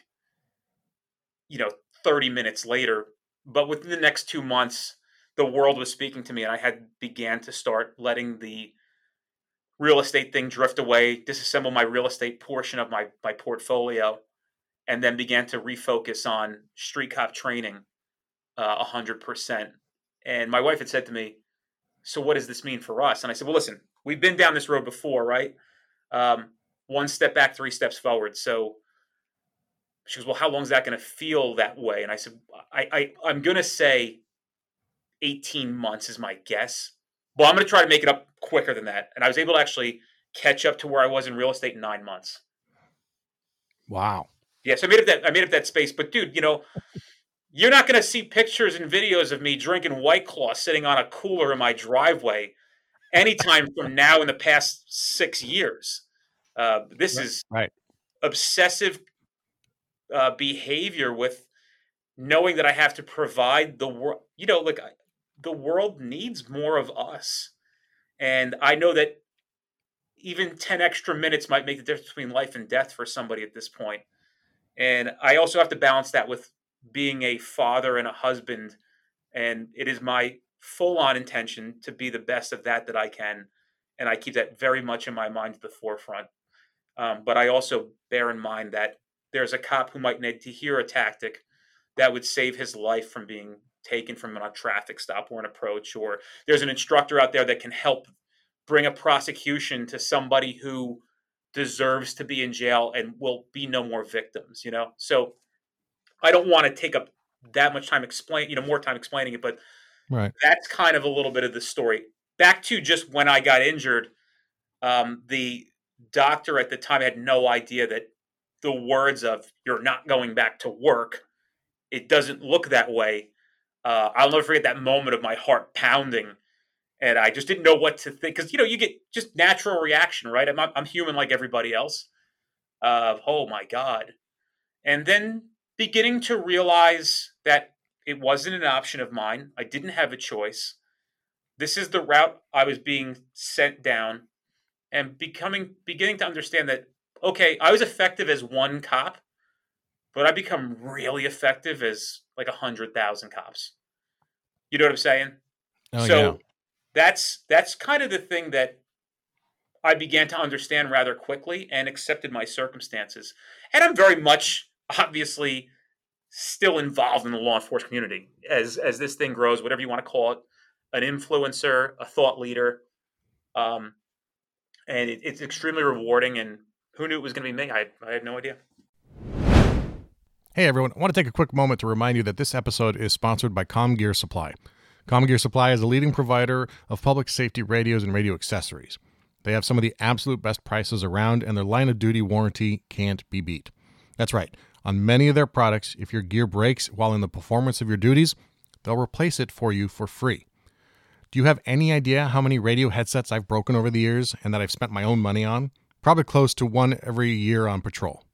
you know, thirty minutes later." But within the next two months, the world was speaking to me, and I had began to start letting the real estate thing drift away, disassemble my real estate portion of my, my portfolio, and then began to refocus on street cop training uh, one hundred percent. And my wife had said to me, "So what does this mean for us?" And I said, "Well, listen, we've been down this road before, right? Um, one step back, three steps forward." So she goes, "Well, how long is that going to feel that way?" And I said, I, I, I'm going to say eighteen months is my guess. But I'm going to try to make it up quicker than that. And I was able to actually catch up to where I was in real estate in nine months. Wow. Yeah, so I made up that I made up that space. But dude, you know, you're not going to see pictures and videos of me drinking White Claw sitting on a cooler in my driveway anytime from now in the past six years. Uh, this right. is right. obsessive uh, behavior with knowing that I have to provide the world. You know, like the world needs more of us, and I know that even ten extra minutes might make the difference between life and death for somebody at this point. And I also have to balance that with being a father and a husband. And it is my full-on intention to be the best of that that I can. And I keep that very much in my mind at the forefront. Um, but I also bear in mind that there's a cop who might need to hear a tactic that would save his life from being taken from a traffic stop or an approach. Or there's an instructor out there that can help bring a prosecution to somebody who deserves to be in jail and will be no more victims, you know? So I don't want to take up that much time explain, you know, more time explaining it, but right. That's kind of a little bit of the story. Back to just when I got injured, um, the doctor at the time had no idea that the words of "you're not going back to work," it doesn't look that way. Uh, I'll never forget that moment of my heart pounding. And I just didn't know what to think. Because, you know, you get just natural reaction, right? I'm, I'm human like everybody else. Uh, oh, my God. And then beginning to realize that it wasn't an option of mine. I didn't have a choice. This is the route I was being sent down. And becoming, beginning to understand that, okay, I was effective as one cop, but I become really effective as like one hundred thousand cops. You know what I'm saying? Oh, so, yeah. That's that's kind of the thing that I began to understand rather quickly and accepted my circumstances. And I'm very much, obviously, still involved in the law enforcement community as as this thing grows, whatever you want to call it, an influencer, a thought leader. Um, and it, it's extremely rewarding. And who knew it was going to be me? I, I had no idea. Hey, everyone. I want to take a quick moment to remind you that this episode is sponsored by CommGear Supply. CommGear Supply is a leading provider of public safety radios and radio accessories. They have some of the absolute best prices around, and their line-of-duty warranty can't be beat. That's right. On many of their products, if your gear breaks while in the performance of your duties, they'll replace it for you for free. Do you have any idea how many radio headsets I've broken over the years and that I've spent my own money on? Probably close to one every year on patrol.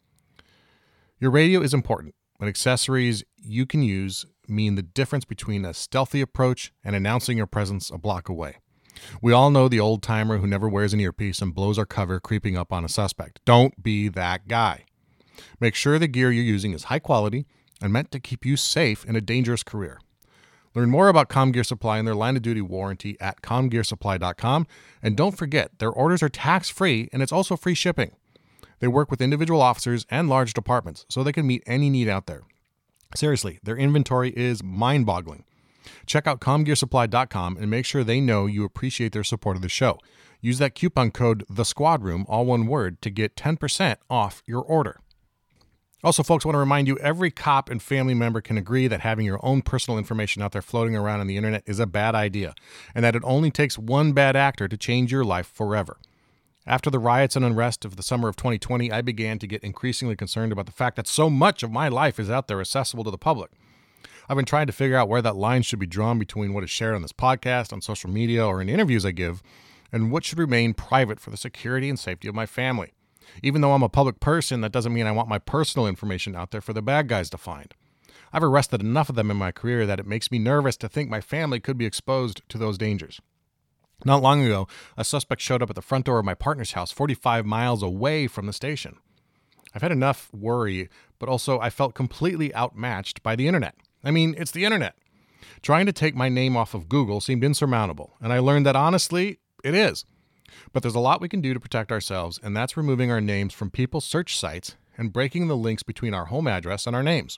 Your radio is important, but accessories you can use mean the difference between a stealthy approach and announcing your presence a block away. We all know the old timer who never wears an earpiece and blows our cover creeping up on a suspect. Don't be that guy. Make sure the gear you're using is high quality and meant to keep you safe in a dangerous career. Learn more about CommGear Supply and their line of duty warranty at com gear supply dot com. And don't forget, their orders are tax-free and it's also free shipping. They work with individual officers and large departments, so they can meet any need out there. Seriously, their inventory is mind-boggling. Check out com gear supply dot com and make sure they know you appreciate their support of the show. Use that coupon code THESQUADROOM, all one word, to get ten percent off your order. Also, folks, I want to remind you, every cop and family member can agree that having your own personal information out there floating around on the internet is a bad idea, and that it only takes one bad actor to change your life forever. After the riots and unrest of the summer of twenty twenty, I began to get increasingly concerned about the fact that so much of my life is out there accessible to the public. I've been trying to figure out where that line should be drawn between what is shared on this podcast, on social media, or in interviews I give, and what should remain private for the security and safety of my family. Even though I'm a public person, that doesn't mean I want my personal information out there for the bad guys to find. I've arrested enough of them in my career that it makes me nervous to think my family could be exposed to those dangers. Not long ago, a suspect showed up at the front door of my partner's house forty-five miles away from the station. I've had enough worry, but also I felt completely outmatched by the internet. I mean, it's the internet. Trying to take my name off of Google seemed insurmountable, and I learned that honestly, it is. But there's a lot we can do to protect ourselves, and that's removing our names from people's search sites and breaking the links between our home address and our names.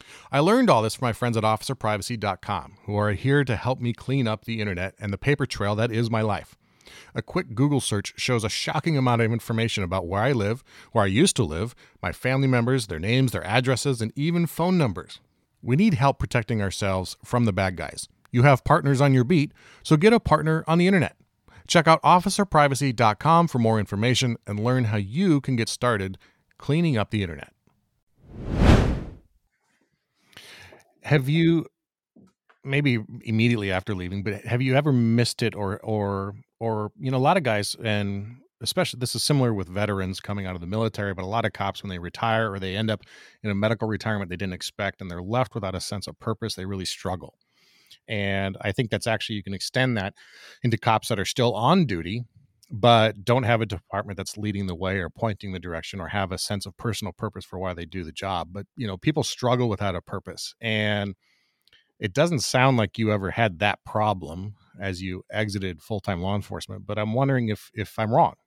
I learned all this from my friends at officer privacy dot com, who are here to help me clean up the internet and the paper trail that is my life. A quick Google search shows a shocking amount of information about where I live, where I used to live, my family members, their names, their addresses, and even phone numbers. We need help protecting ourselves from the bad guys. You have partners on your beat, so get a partner on the internet. Check out officer privacy dot com for more information and learn how you can get started cleaning up the internet. Have you, maybe immediately after leaving, but have you ever missed it or, or, or, you know, a lot of guys, and especially this is similar with veterans coming out of the military, but a lot of cops, when they retire or they end up in a medical retirement they didn't expect and they're left without a sense of purpose, they really struggle. And I think that's actually, you can extend that into cops that are still on duty, but don't have a department that's leading the way or pointing the direction or have a sense of personal purpose for why they do the job. But, you know, people struggle without a purpose. And it doesn't sound like you ever had that problem as you exited full-time law enforcement, but I'm wondering if, if I'm wrong.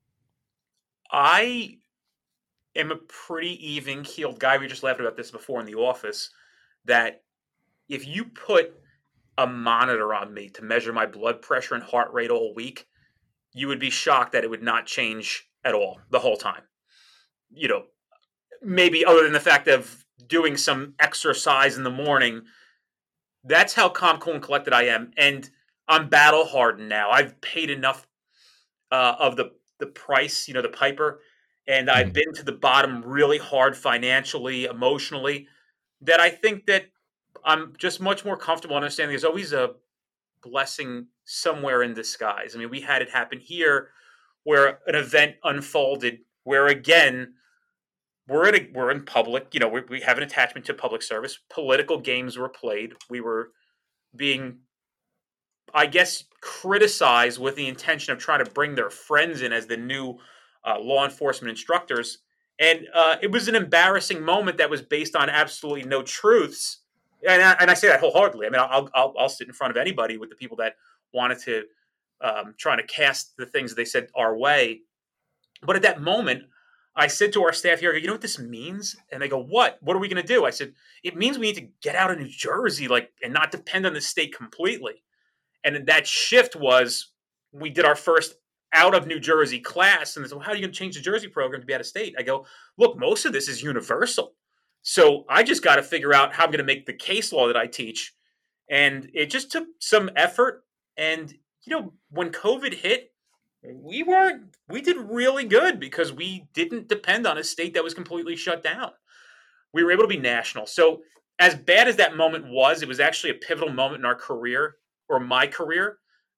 I am a pretty even-keeled guy. We just laughed about this before in the office, that if you put a monitor on me to measure my blood pressure and heart rate all week, you would be shocked that it would not change at all the whole time. You know, maybe other than the fact of doing some exercise in the morning. That's how calm, cool, and collected I am. And I'm battle hardened now. I've paid enough uh, of the, the price, you know, the piper, and mm-hmm. I've been to the bottom really hard financially, emotionally, that I think that I'm just much more comfortable understanding there's always a blessing somewhere in disguise. I mean, we had it happen here where an event unfolded where, again, we're in, a, we're in public, you know, we, we have an attachment to public service. Political games were played. We were being, I guess, criticized with the intention of trying to bring their friends in as the new uh, law enforcement instructors. And uh, it was an embarrassing moment that was based on absolutely no truths. And I, and I say that wholeheartedly. I mean, I'll, I'll I'll sit in front of anybody with the people that wanted to um, try to cast the things that they said our way. But at that moment, I said to our staff here, you know what this means? And they go, what? What are we going to do? I said, it means we need to get out of New Jersey, like, and not depend on the state completely. And that shift was, we did our first out of New Jersey class. And they said, well, how are you going to change the Jersey program to be out of state? I go, look, most of this is universal. So I just got to figure out how I'm going to make the case law that I teach. And it just took some effort. And, you know, when COVID hit, we weren't, we did really good because we didn't depend on a state that was completely shut down. We were able to be national. So as bad as that moment was, it was actually a pivotal moment in our career, or my career,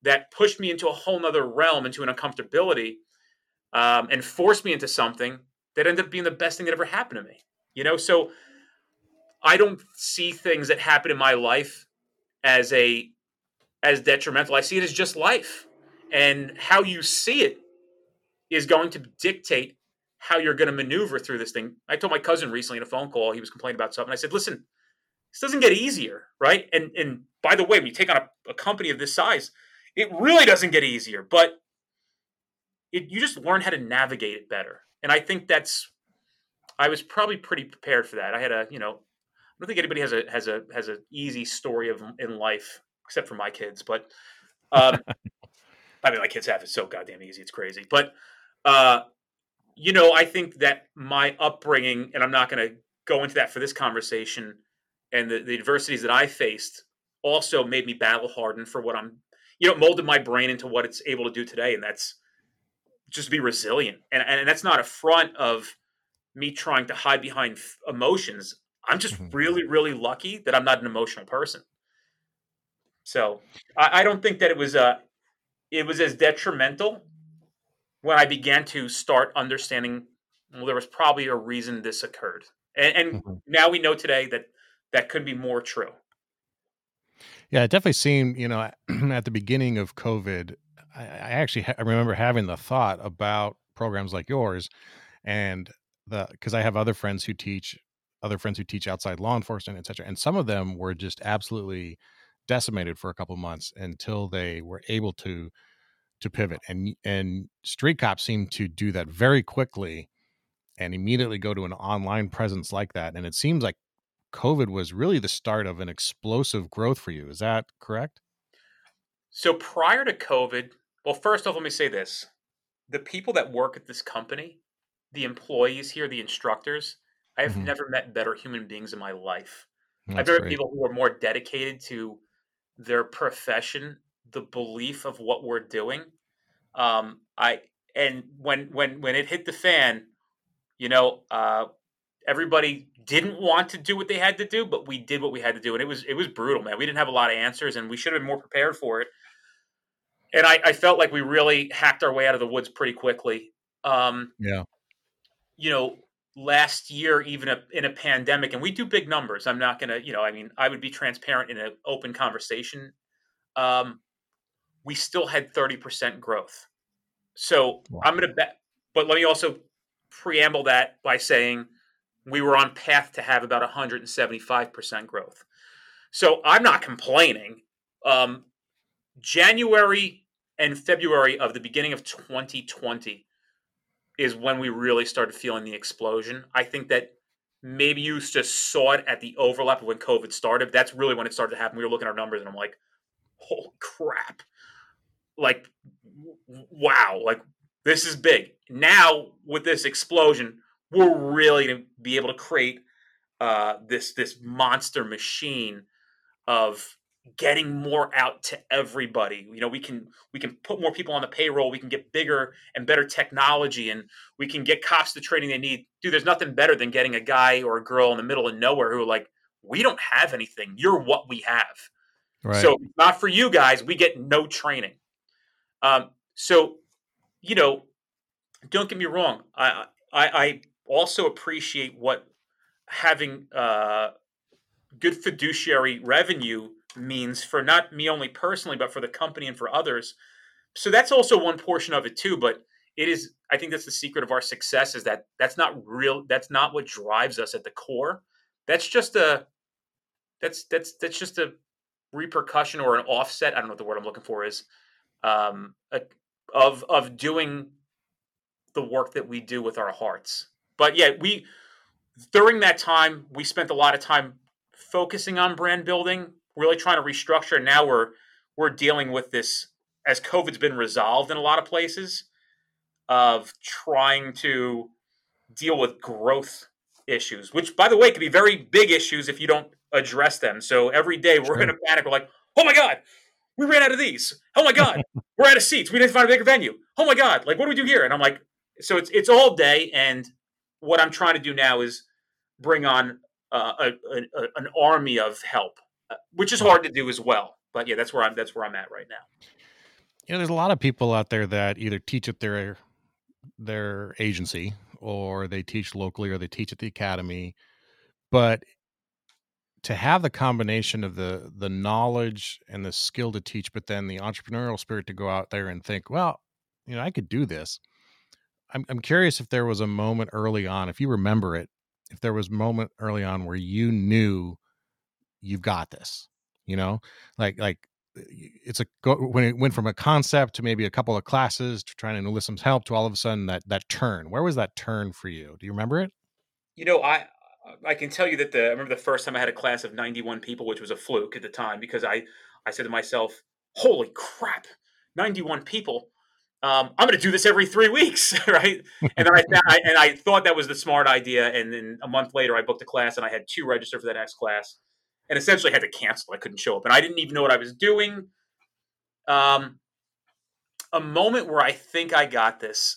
that pushed me into a whole nother realm, into an uncomfortability, um, and forced me into something that ended up being the best thing that ever happened to me. You know, so I don't see things that happen in my life as a as detrimental. I see it as just life, and how you see it is going to dictate how you're going to maneuver through this thing. I told my cousin recently in a phone call, he was complaining about something. I said, listen, this doesn't get easier, right? And and by the way, when you take on a, a company of this size, it really doesn't get easier, but it, you just learn how to navigate it better. And I think that's, I was probably pretty prepared for that. I had a, you know, I don't think anybody has a has a has an easy story of in life except for my kids, but um, I mean, my kids have it so goddamn easy, it's crazy. But uh, you know, I think that my upbringing, and I'm not going to go into that for this conversation, and the, the adversities that I faced also made me battle hardened for what I'm, you know, molded my brain into what it's able to do today, and that's just be resilient. And and that's not a front of me trying to hide behind f- emotions. I'm just Mhm. really, really lucky that I'm not an emotional person. So I, I don't think that it was uh it was as detrimental when I began to start understanding. Well, there was probably a reason this occurred, and, and Mhm. now we know today that that could be more true. Yeah, it definitely seemed, you know, at the beginning of COVID, I, I actually ha- I remember having the thought about programs like yours, and the because I have other friends who teach, other friends who teach outside law enforcement, et cetera, and some of them were just absolutely decimated for a couple months until they were able to to pivot, and and Street Cops seemed to do that very quickly and immediately go to an online presence like that, and it seems like COVID was really the start of an explosive growth for you. Is that correct? So prior to COVID, well, first off, let me say this: the people that work at this company, the employees here, the instructors, I've Mhm. never met better human beings in my life. I've That's never met great. people who are more dedicated to their profession, the belief of what we're doing. Um, I and when when when it hit the fan, you know, uh, everybody didn't want to do what they had to do, but we did what we had to do, and it was it was brutal, man. We didn't have a lot of answers, and we should have been more prepared for it. And I, I felt like we really hacked our way out of the woods pretty quickly. Um, Yeah. you know, last year, even a, in a pandemic, and we do big numbers. I'm not going to, you know, I mean, I would be transparent in an open conversation. Um, we still had thirty percent growth. So Wow. I'm going to bet, but let me also preamble that by saying we were on path to have about one hundred seventy-five percent growth. So I'm not complaining. Um, January and February of the beginning of twenty twenty is when we really started feeling the explosion. I think that maybe you just saw it at the overlap of when COVID started. That's really when it started to happen. We were looking at our numbers and I'm like, holy crap. Like, w- wow. Like, this is big. Now, with this explosion, we're really going to be able to create uh, this this monster machine of getting more out to everybody. You know, we can we can put more people on the payroll. We can get bigger and better technology, and we can get cops the training they need. Dude, there's nothing better than getting a guy or a girl in the middle of nowhere who are like, we don't have anything. You're what we have. Right. So not for you guys. We get no training. Um, so you know, don't get me wrong. I I, I also appreciate what having uh, good fiduciary revenue means for not me only personally, but for the company and for others. So that's also one portion of it too. But it is, I think that's the secret of our success is that that's not real. That's not what drives us at the core. That's just a, that's, that's, that's just a repercussion or an offset. I don't know what the word I'm looking for is, um, a, of, of doing the work that we do with our hearts. But yeah, we, during that time, we spent a lot of time focusing on brand building, really trying to restructure. And now we're we're dealing with this as COVID's been resolved in a lot of places of trying to deal with growth issues, which by the way, can be very big issues if you don't address them. So every day we're in Sure. a panic. We're like, oh my God, we ran out of these. Oh my God, we're out of seats. We didn't find a bigger venue. Oh my God, like what do we do here? And I'm like, so it's it's all day. And what I'm trying to do now is bring on uh, a, a, an army of help, uh, which is hard to do as well. But yeah, that's where I'm that's where I'm at right now. You know, there's a lot of people out there that either teach at their their agency, or they teach locally, or they teach at the academy. But to have the combination of the the knowledge and the skill to teach, but then the entrepreneurial spirit to go out there and think, well, you know, I could do this. I'm I'm curious if there was a moment early on, if you remember it, if there was a moment early on where you knew you've got this, you know, like like it's a go, when it went from a concept to maybe a couple of classes to trying to enlist some help to all of a sudden that that turn. Where was that turn for you? Do you remember it? You know, I I can tell you that the I remember the first time I had a class of ninety-one people, which was a fluke at the time, because I I said to myself, "Holy crap, ninety-one people! Um, I'm going to do this every three weeks, right?" And then I, I and I thought that was the smart idea. And then a month later, I booked a class, and I had two register for the next class, and essentially had to cancel. I couldn't show up, and I didn't even know what I was doing. Um, a moment where I think I got this.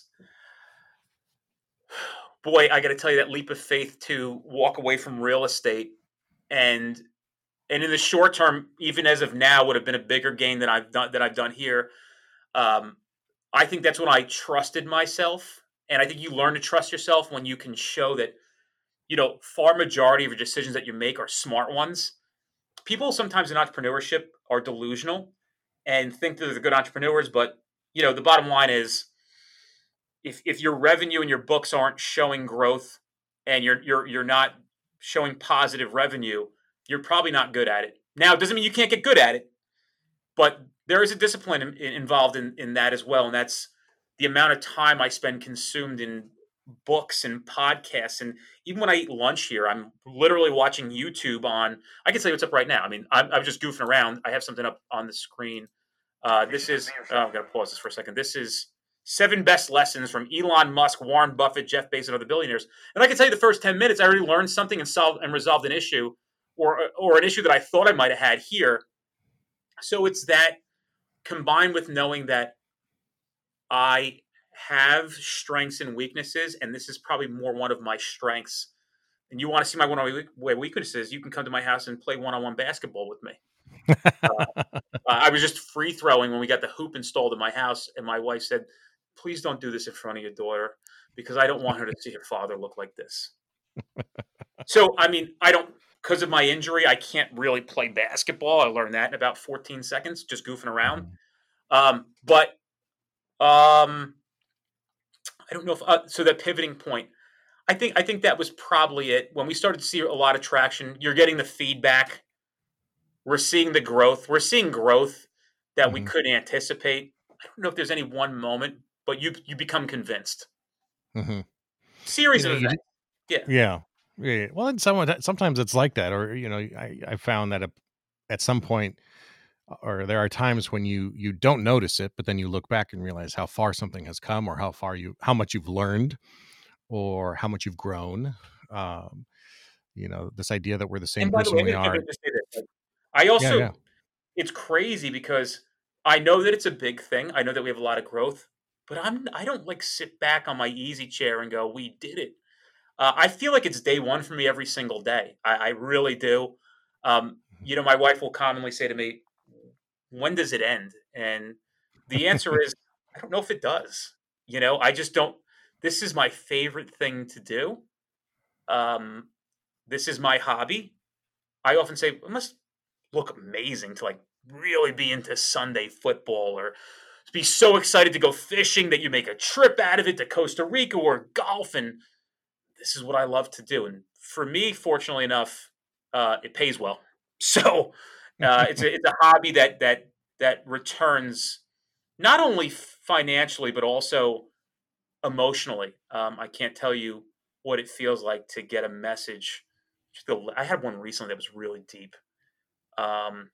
Boy, I got to tell you, that leap of faith to walk away from real estate, and and in the short term, even as of now, would have been a bigger gain than I've done that I've done here. Um, I think that's when I trusted myself, and I think you learn to trust yourself when you can show that, you know, far majority of your decisions that you make are smart ones. People sometimes in entrepreneurship are delusional and think that they're good entrepreneurs, but you know, the bottom line is, if if your revenue and your books aren't showing growth, and you're you're you're not showing positive revenue, you're probably not good at it. Now, it doesn't mean you can't get good at it, but there is a discipline in, in, involved in, in that as well, and that's the amount of time I spend consumed in books and podcasts. And even when I eat lunch here, I'm literally watching YouTube on. I can tell you what's up right now. I mean, I'm, I'm just goofing around. I have something up on the screen. Uh, this is. Oh, I'm gonna pause this for a second. This is Seven Best Lessons from Elon Musk, Warren Buffett, Jeff Bezos, and other billionaires. And I can tell you, the first ten minutes, I already learned something and solved and resolved an issue, or or an issue that I thought I might have had here. So it's that, combined with knowing that I have strengths and weaknesses, and this is probably more one of my strengths. And you want to see my one of my weaknesses, you can come to my house and play one-on-one basketball with me. uh, I was just free throwing when we got the hoop installed in my house, and my wife said, "Please don't do this in front of your daughter, because I don't want her to see her father look like this." So, I mean, I don't, because of my injury, I can't really play basketball. I learned that in about fourteen seconds, just goofing around. Um, but um, I don't know if, uh, so that pivoting point, I think, I think that was probably it. When we started to see a lot of traction, you're getting the feedback. We're seeing the growth. We're seeing growth that mm-hmm. we couldn't anticipate. I don't know if there's any one moment, but you you become convinced. Mm-hmm. Series you know, of events. Yeah. Yeah. Yeah. Well, and someone, sometimes it's like that, or, you know, I, I found that a, at some point, or there are times when you, you don't notice it, but then you look back and realize how far something has come, or how far you, how much you've learned, or how much you've grown. Um, you know, this idea that we're the same person way, we are. I also, yeah, yeah. It's crazy because I know that it's a big thing. I know that we have a lot of growth, but I'm, I don't like sit back on my easy chair and go, "We did it." Uh, I feel like it's day one for me every single day. I, I really do. Um, you know, my wife will commonly say to me, "When does it end?" And the answer is, I don't know if it does. You know, I just don't. This is my favorite thing to do. Um, this is my hobby. I often say, it must look amazing to like really be into Sunday football, or to be so excited to go fishing that you make a trip out of it to Costa Rica, or golf. And this is what I love to do. And for me, fortunately enough, uh, it pays well. So uh, it's a, it's a hobby that, that, that returns not only financially, but also emotionally. Um, I can't tell you what it feels like to get a message. I had one recently that was really deep. Um,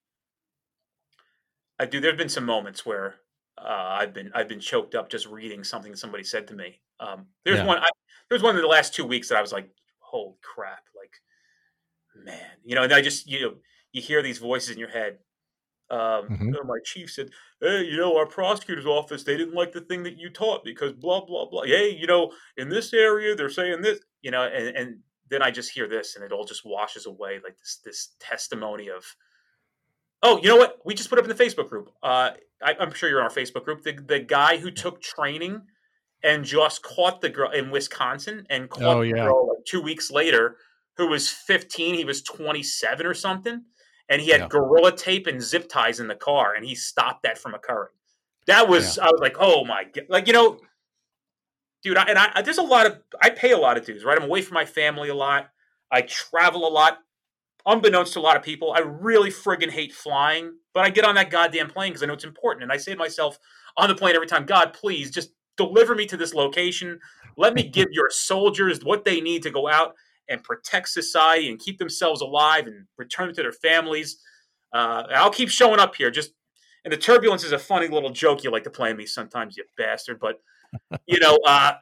I do. There've been some moments where uh, I've been I've been choked up just reading something that somebody said to me. Um, there's Yeah. one. I, there's one in the last two weeks that I was like, "Holy crap!" Like, man, you know. And I just you know you hear these voices in your head. Um, Mhm. you know, my chief said, "Hey, you know, our prosecutor's office, they didn't like the thing that you taught because blah blah blah. Hey, you know, in this area they're saying this. You know, and and then I just hear this, and it all just washes away like this this testimony of." Oh, you know what? We just put up in the Facebook group. Uh, I, I'm sure you're in our Facebook group. The, the guy who took training and just caught the girl in Wisconsin and caught Oh the yeah, girl like two weeks later, who was fifteen. He was twenty-seven or something. And he had yeah, gorilla tape and zip ties in the car, and he stopped that from occurring. That was, yeah. I was like, oh my God. Like, you know, dude, I, and I, there's a lot of, I pay a lot of dues, right? I'm away from my family a lot. I travel a lot. Unbeknownst to a lot of people, I really friggin' hate flying, but I get on that goddamn plane because I know it's important. And I say to myself on the plane every time, God, please just deliver me to this location. Let me give your soldiers what they need to go out and protect society and keep themselves alive and return to their families. Uh, I'll keep showing up here. Just and the turbulence is a funny little joke you like to play me sometimes, you bastard. But you know, uh,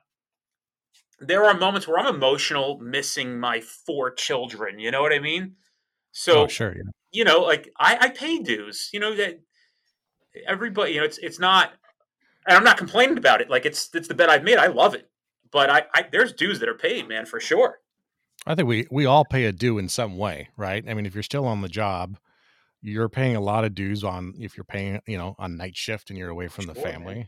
there are moments where I'm emotional, missing my four children. You know what I mean? Oh So sure, yeah. you know, like I, I pay dues. You know that everybody. You know, it's it's not, and I'm not complaining about it. Like it's it's the bet I've made. I love it, but I, I there's dues that are paid, man, for sure. I think we we all pay a due in some way, right? I mean, if you're still on the job, you're paying a lot of dues on if you're paying, you know, on night shift and you're away from the Sure, man. family,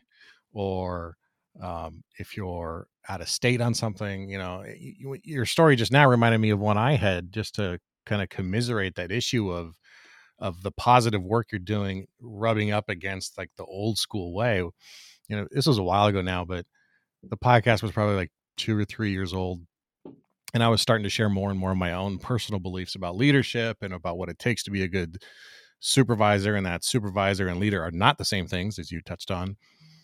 or um, if you're out of state on something, you know, you, your story just now reminded me of one I had just to kind of commiserate that issue of of the positive work you're doing, rubbing up against like the old school way. You know, this was a while ago now, but the podcast was probably like two or three years old. And I was starting to share more and more of my own personal beliefs about leadership and about what it takes to be a good supervisor, and that supervisor and leader are not the same things, as you touched on.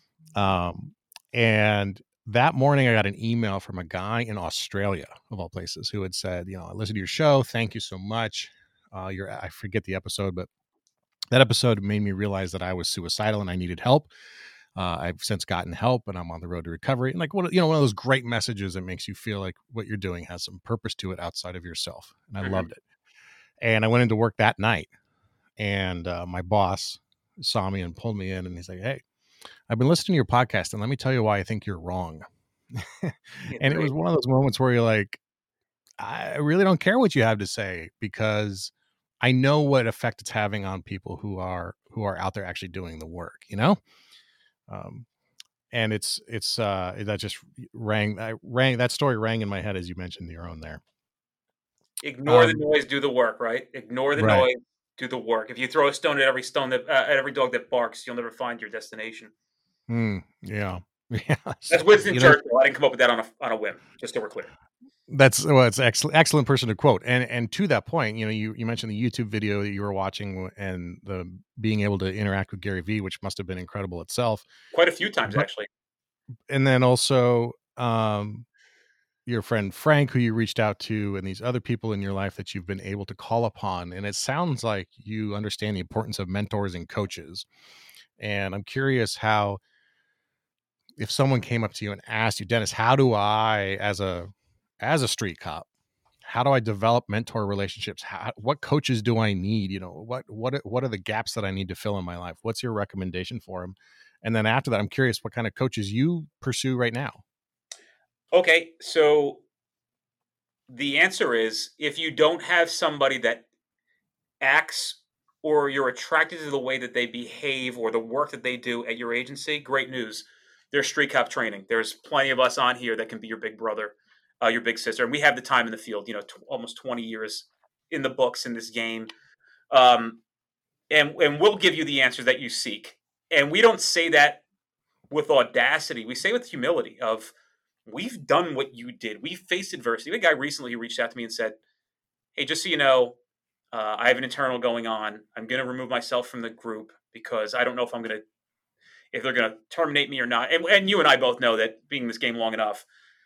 Um, and that morning I got an email from a guy in Australia, of all places, who had said, you know, I listened to your show. Thank you so much. Uh, you're, I forget the episode, but that episode made me realize that I was suicidal and I needed help. Uh, I've since gotten help and I'm on the road to recovery. And like, what, you know, one of those great messages that makes you feel like what you're doing has some purpose to it outside of yourself. And I Mhm. loved it. And I went into work that night, and uh, my boss saw me and pulled me in, and he's like, hey, I've been listening to your podcast, and let me tell you why I think you're wrong. Yeah, And it great. was one of those moments where you're like, I really don't care what you have to say, because I know what effect it's having on people who are who are out there actually doing the work, you know? Um, and it's it's uh that just rang I rang that story rang in my head as you mentioned your own there. Ignore the Um, noise, do the work, right? Ignore the right. noise, do the work. If you throw a stone at every stone that uh, at every dog that barks, you'll never find your destination. Mm, yeah. Yeah. That's Winston You know, Churchill. I didn't come up with that on a on a whim. Just so we're clear. that's well, it's excellent, excellent person to quote. And and to that point, you know, you, you mentioned the YouTube video that you were watching and the being able to interact with Gary Vee, which must have been incredible itself. Quite a few times, But actually. and then also um your friend Frank, who you reached out to, and these other people in your life that you've been able to call upon. And it sounds like you understand the importance of mentors and coaches. And I'm curious how, if someone came up to you and asked you, Dennis, how do I, as a as a street cop, how do I develop mentor relationships? How, what coaches do I need? You know, what what what are the gaps that I need to fill in my life? What's your recommendation for them? And then after that, I'm curious what kind of coaches you pursue right now. Okay, so the answer is if you don't have somebody that acts or you're attracted to the way that they behave or the work that they do at your agency, great news. There's street cop training. There's plenty of us on here that can be your big brother, uh, your big sister. And we have the time in the field, you know, t- almost twenty years in the books in this game. Um, and, and we'll give you the answers that you seek. And we don't say that with audacity. We say with humility of, we've done what you did. We've faced adversity. A guy recently reached out to me and said, hey, just so you know, uh, I have an internal going on. I'm going to remove myself from the group because I don't know if I'm going to, if they're going to terminate me or not. And, and you and I both know that being in this game long enough,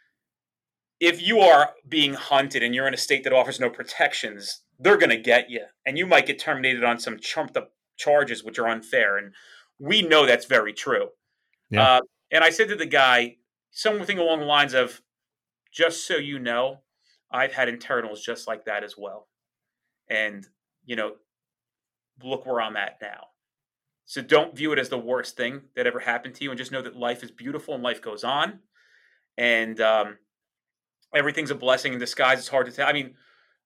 if you are being hunted and you're in a state that offers no protections, they're going to get you. And you might get terminated on some trumped up charges, which are unfair. And we know that's very true. Yeah. Uh, and I said to the guy, something along the lines of, just so you know, I've had internals just like that as well. And, you know, look where I'm at now. So don't view it as the worst thing that ever happened to you, and just know that life is beautiful and life goes on. And um, everything's a blessing in disguise. It's hard to tell. I mean,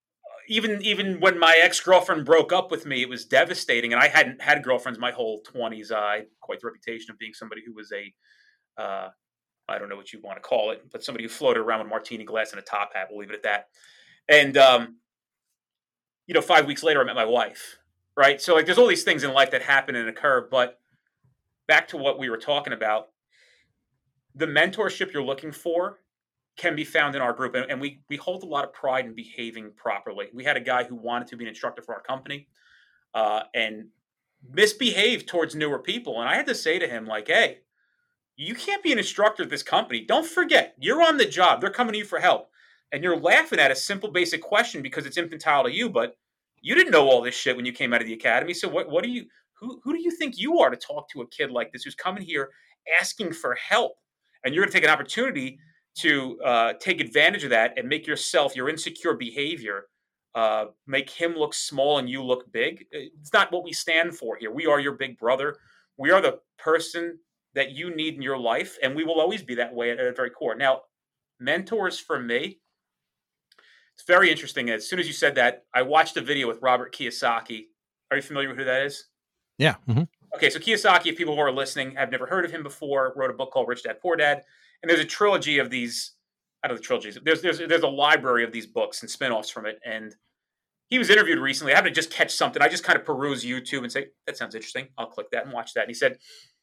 even even when my ex-girlfriend broke up with me, it was devastating. And I hadn't had girlfriends my whole twenties. I had quite the reputation of being somebody who was a, uh, I don't know what you want to call it, but somebody who floated around with a martini glass and a top hat. We'll leave it at that. And, um, you know, five weeks later, I met my wife, right? So like there's all these things in life that happen and occur. But back to what we were talking about, the mentorship you're looking for can be found in our group. And, and we we hold a lot of pride in behaving properly. We had a guy who wanted to be an instructor for our company uh, and misbehaved towards newer people. And I had to say to him, like, hey, you can't be an instructor at this company. Don't forget, you're on the job. They're coming to you for help. And you're laughing at a simple, basic question because it's infantile to you, but you didn't know all this shit when you came out of the academy. So what, what do you, who, who do you think you are to talk to a kid like this who's coming here asking for help? And you're going to take an opportunity to uh, take advantage of that and make yourself, your insecure behavior, uh, make him look small and you look big. It's not what we stand for here. We are your big brother. We are the person that you need in your life, and we will always be that way at the very core. Now, mentors for me, it's very interesting. As soon as you said that, I watched a video with Robert Kiyosaki. Are you familiar with who that is? Yeah. Mm-hmm. Okay, so Kiyosaki, if people who are listening have never heard of him before, wrote a book called Rich Dad Poor Dad. And there's a trilogy of these, I don't know the trilogies, there's, there's, there's a library of these books and spinoffs from it. And he was interviewed recently. I happened to just catch something. I just kind of peruse YouTube and say, that sounds interesting. I'll click that and watch that. And he said,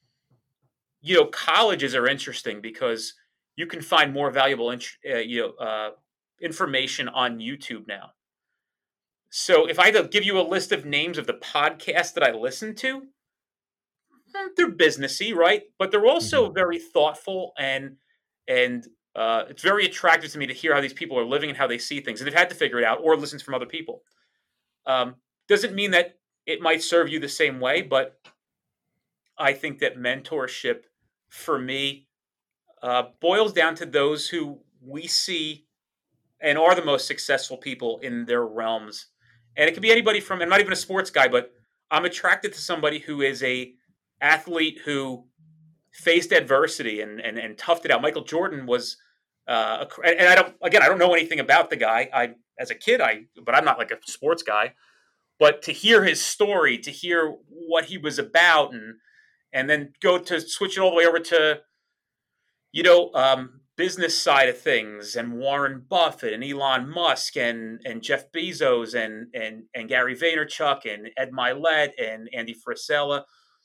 you know, colleges are interesting because you can find more valuable uh, you know, uh, information on YouTube now. So if I had to give you a list of names of the podcasts that I listen to, they're businessy, right? But they're also very thoughtful, and and uh, it's very attractive to me to hear how these people are living and how they see things. And they've had to figure it out or listen from other people. Um, doesn't mean that it might serve you the same way, but I think that mentorship for me uh, boils down to those who we see and are the most successful people in their realms. And it could be anybody from, I'm not even a sports guy, but I'm attracted to somebody who is a athlete who faced adversity and, and, and toughed it out. Michael Jordan was, uh, a, and I don't, again, I don't know anything about the guy. I, as a kid, I, but I'm not like a sports guy, but to hear his story, to hear what he was about, and, and then go to switch it all the way over to, you know, um, business side of things, and Warren Buffett and Elon Musk and, and Jeff Bezos and, and, and Gary Vaynerchuk and Ed Milet and Andy Frisella.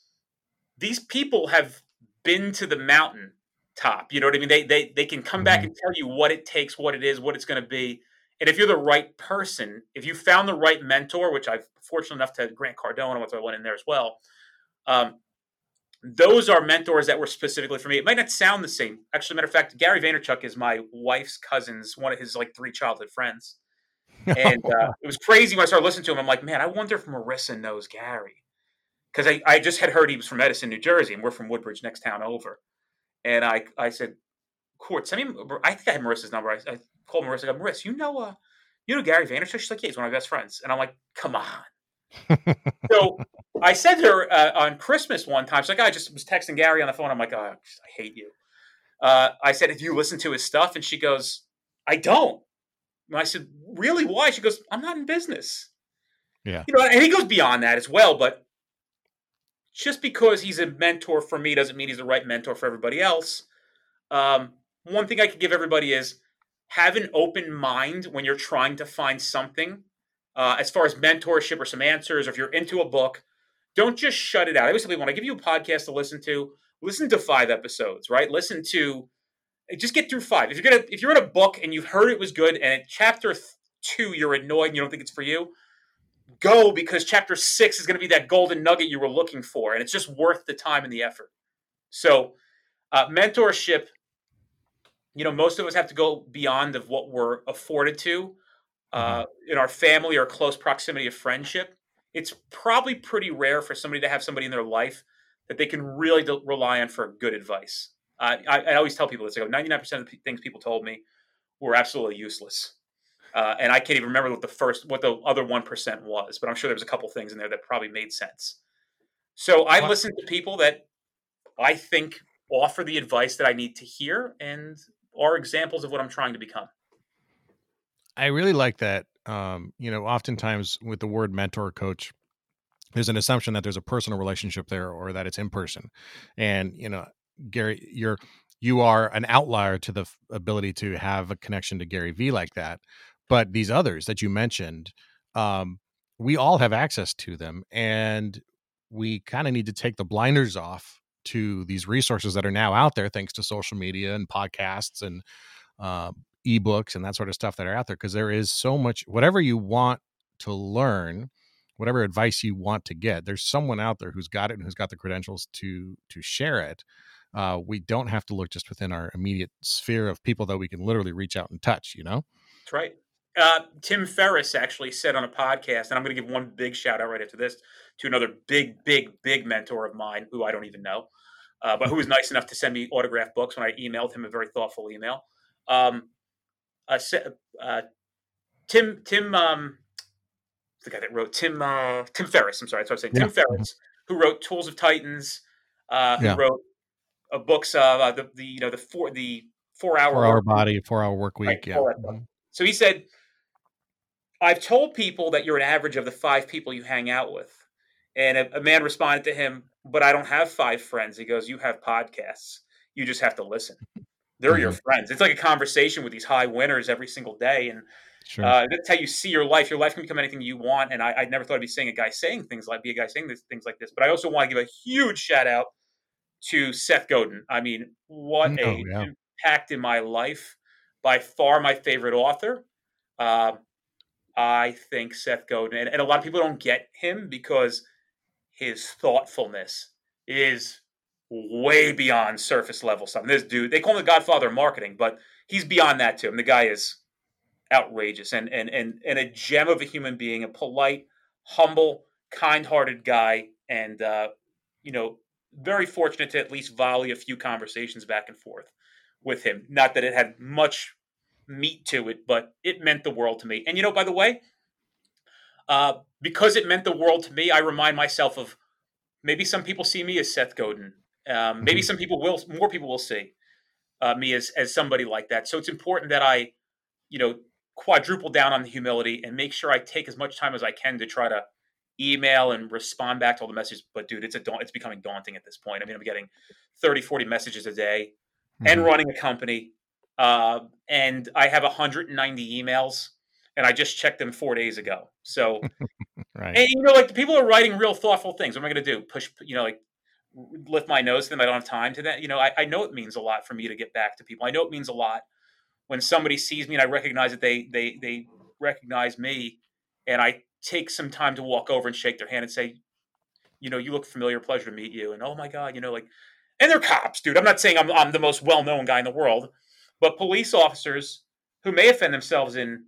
These people have been to the mountain top. You know what I mean? They they they can come back and tell you what it takes, what it is, what it's going to be. And if you're the right person, if you found the right mentor, which I've fortunate enough to Grant Cardone, I went in there as well. Um, those are mentors that were specifically for me. It might not sound the same. Actually, matter of fact, Gary Vaynerchuk is my wife's cousin's, one of his like three childhood friends. And uh, it was crazy when I started listening to him. I'm like, man, I wonder if Marissa knows Gary. Because I, I just had heard he was from Edison, New Jersey, and we're from Woodbridge, next town over. And I I said, Court, send me, I think I had Marissa's number. I, I called Marissa. I go, Marissa, you know, uh, you know Gary Vaynerchuk? She's like, yeah, he's one of my best friends. And I'm like, come on. So I said to her uh, on Christmas one time, she's like, I just was texting Gary on the phone. I'm like, oh, I hate you. Uh, I said, have you listened to his stuff? And she goes, I don't. And I said, really? Why? She goes, I'm not in business. Yeah. You know, and he goes beyond that as well, but just because he's a mentor for me doesn't mean he's the right mentor for everybody else. Um, one thing I could give everybody is have an open mind when you're trying to find something. Uh, as far as mentorship or some answers, or if you're into a book, don't just shut it out. I always tell people, when I give you a podcast to listen to, listen to five episodes, right? Listen to, just get through five. If you're gonna, if you're in a book and you've heard it was good, and at chapter two you're annoyed and you don't think it's for you, go, because chapter six is going to be that golden nugget you were looking for, and it's just worth the time and the effort. So, uh, mentorship, you know, most of us have to go beyond of what we're afforded to uh, in our family or close proximity of friendship. It's probably pretty rare for somebody to have somebody in their life that they can really de- rely on for good advice. Uh, I, I always tell people this. I go, ninety-nine percent of the things people told me were absolutely useless. Uh, and I can't even remember what the first, what the other one percent was, but I'm sure there was a couple things in there that probably made sense. So I listen to people that I think offer the advice that I need to hear and are examples of what I'm trying to become. I really like that. Um, you know, oftentimes with the word mentor or coach, there's an assumption that there's a personal relationship there or that it's in person. And, you know, Gary, you're, you are an outlier to the f- ability to have a connection to Gary Vee like that. But these others that you mentioned, um, we all have access to them. And we kind of need to take the blinders off to these resources that are now out there, thanks to social media and podcasts and uh, ebooks and that sort of stuff that are out there. Because there is so much, whatever you want to learn, whatever advice you want to get, there's someone out there who's got it and who's got the credentials to to share it. Uh, we don't have to look just within our immediate sphere of people that we can literally reach out and touch, you know? That's right. Uh, Tim Ferriss actually said on a podcast, and I'm going to give one big shout out right after this to another big, big, big mentor of mine who I don't even know, uh, but who was nice enough to send me autographed books when I emailed him a very thoughtful email. Um, uh, uh, Tim, Tim, um, the guy that wrote Tim, uh, Tim Ferriss. I'm sorry, that's what I was saying. Yeah. Tim Ferriss, who wrote Tools of Titans, uh, who Yeah. wrote uh, books, uh, the, the you know the four the four hour Four hour work body, four hour work week. Right, Yeah. all that stuff. Mhm. So he said, I've told people that you're an average of the five people you hang out with. And a, a man responded to him, but I don't have five friends. He goes, you have podcasts. You just have to listen. They're your Mhm. friends. It's like a conversation with these high winners every single day. And Sure. uh, that's how you see your life. Your life can become anything you want. And I, I never thought I'd be saying a guy saying things like, be a guy saying this, things like this. But I also want to give a huge shout out to Seth Godin. I mean, what Oh, a yeah. impact in my life. By far my favorite author. Uh, I think Seth Godin, and, and a lot of people don't get him because his thoughtfulness is way beyond surface level stuff. And this dude, they call him the Godfather of marketing, but he's beyond that too. And the guy is outrageous and and and and a gem of a human being, a polite, humble, kind-hearted guy, and uh, you know, very fortunate to at least volley a few conversations back and forth with him. Not that it had much meat to it, but it meant the world to me. And you know, by the way, uh, because it meant the world to me, I remind myself of maybe some people see me as Seth Godin. Um, maybe Mhm. some people will, more people will see uh, me as as somebody like that. So it's important that I, you know, quadruple down on the humility and make sure I take as much time as I can to try to email and respond back to all the messages. But dude, it's a da- it's becoming daunting at this point. I mean, I'm getting thirty, forty messages a day and Mhm. running a company. Uh, and I have one hundred ninety emails and I just checked them four days ago. So, Right. and you know, like the people are writing real thoughtful things. What am I going to do? Push, you know, like lift my nose to them. I don't have time to that. You know, I, I know it means a lot for me to get back to people. I know it means a lot when somebody sees me and I recognize that they they they recognize me, and I take some time to walk over and shake their hand and say, you know, you look familiar, pleasure to meet you, and oh my god, you know, like, and they're cops, dude. I'm not saying I'm I'm the most well known guy in the world, but police officers who may offend themselves in.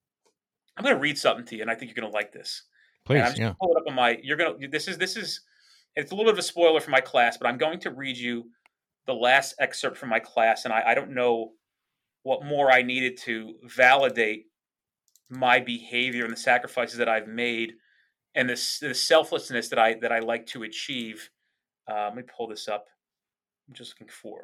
I'm going to read something to you, and I think you're going to like this. And I'm Please. just Yeah. going to pull it up on my. You're going to. This is this is. It's a little bit of a spoiler for my class, but I'm going to read you the last excerpt from my class, and I, I don't know what more I needed to validate my behavior and the sacrifices that I've made, and this the selflessness that I that I like to achieve. Uh, let me pull this up. I'm just looking for.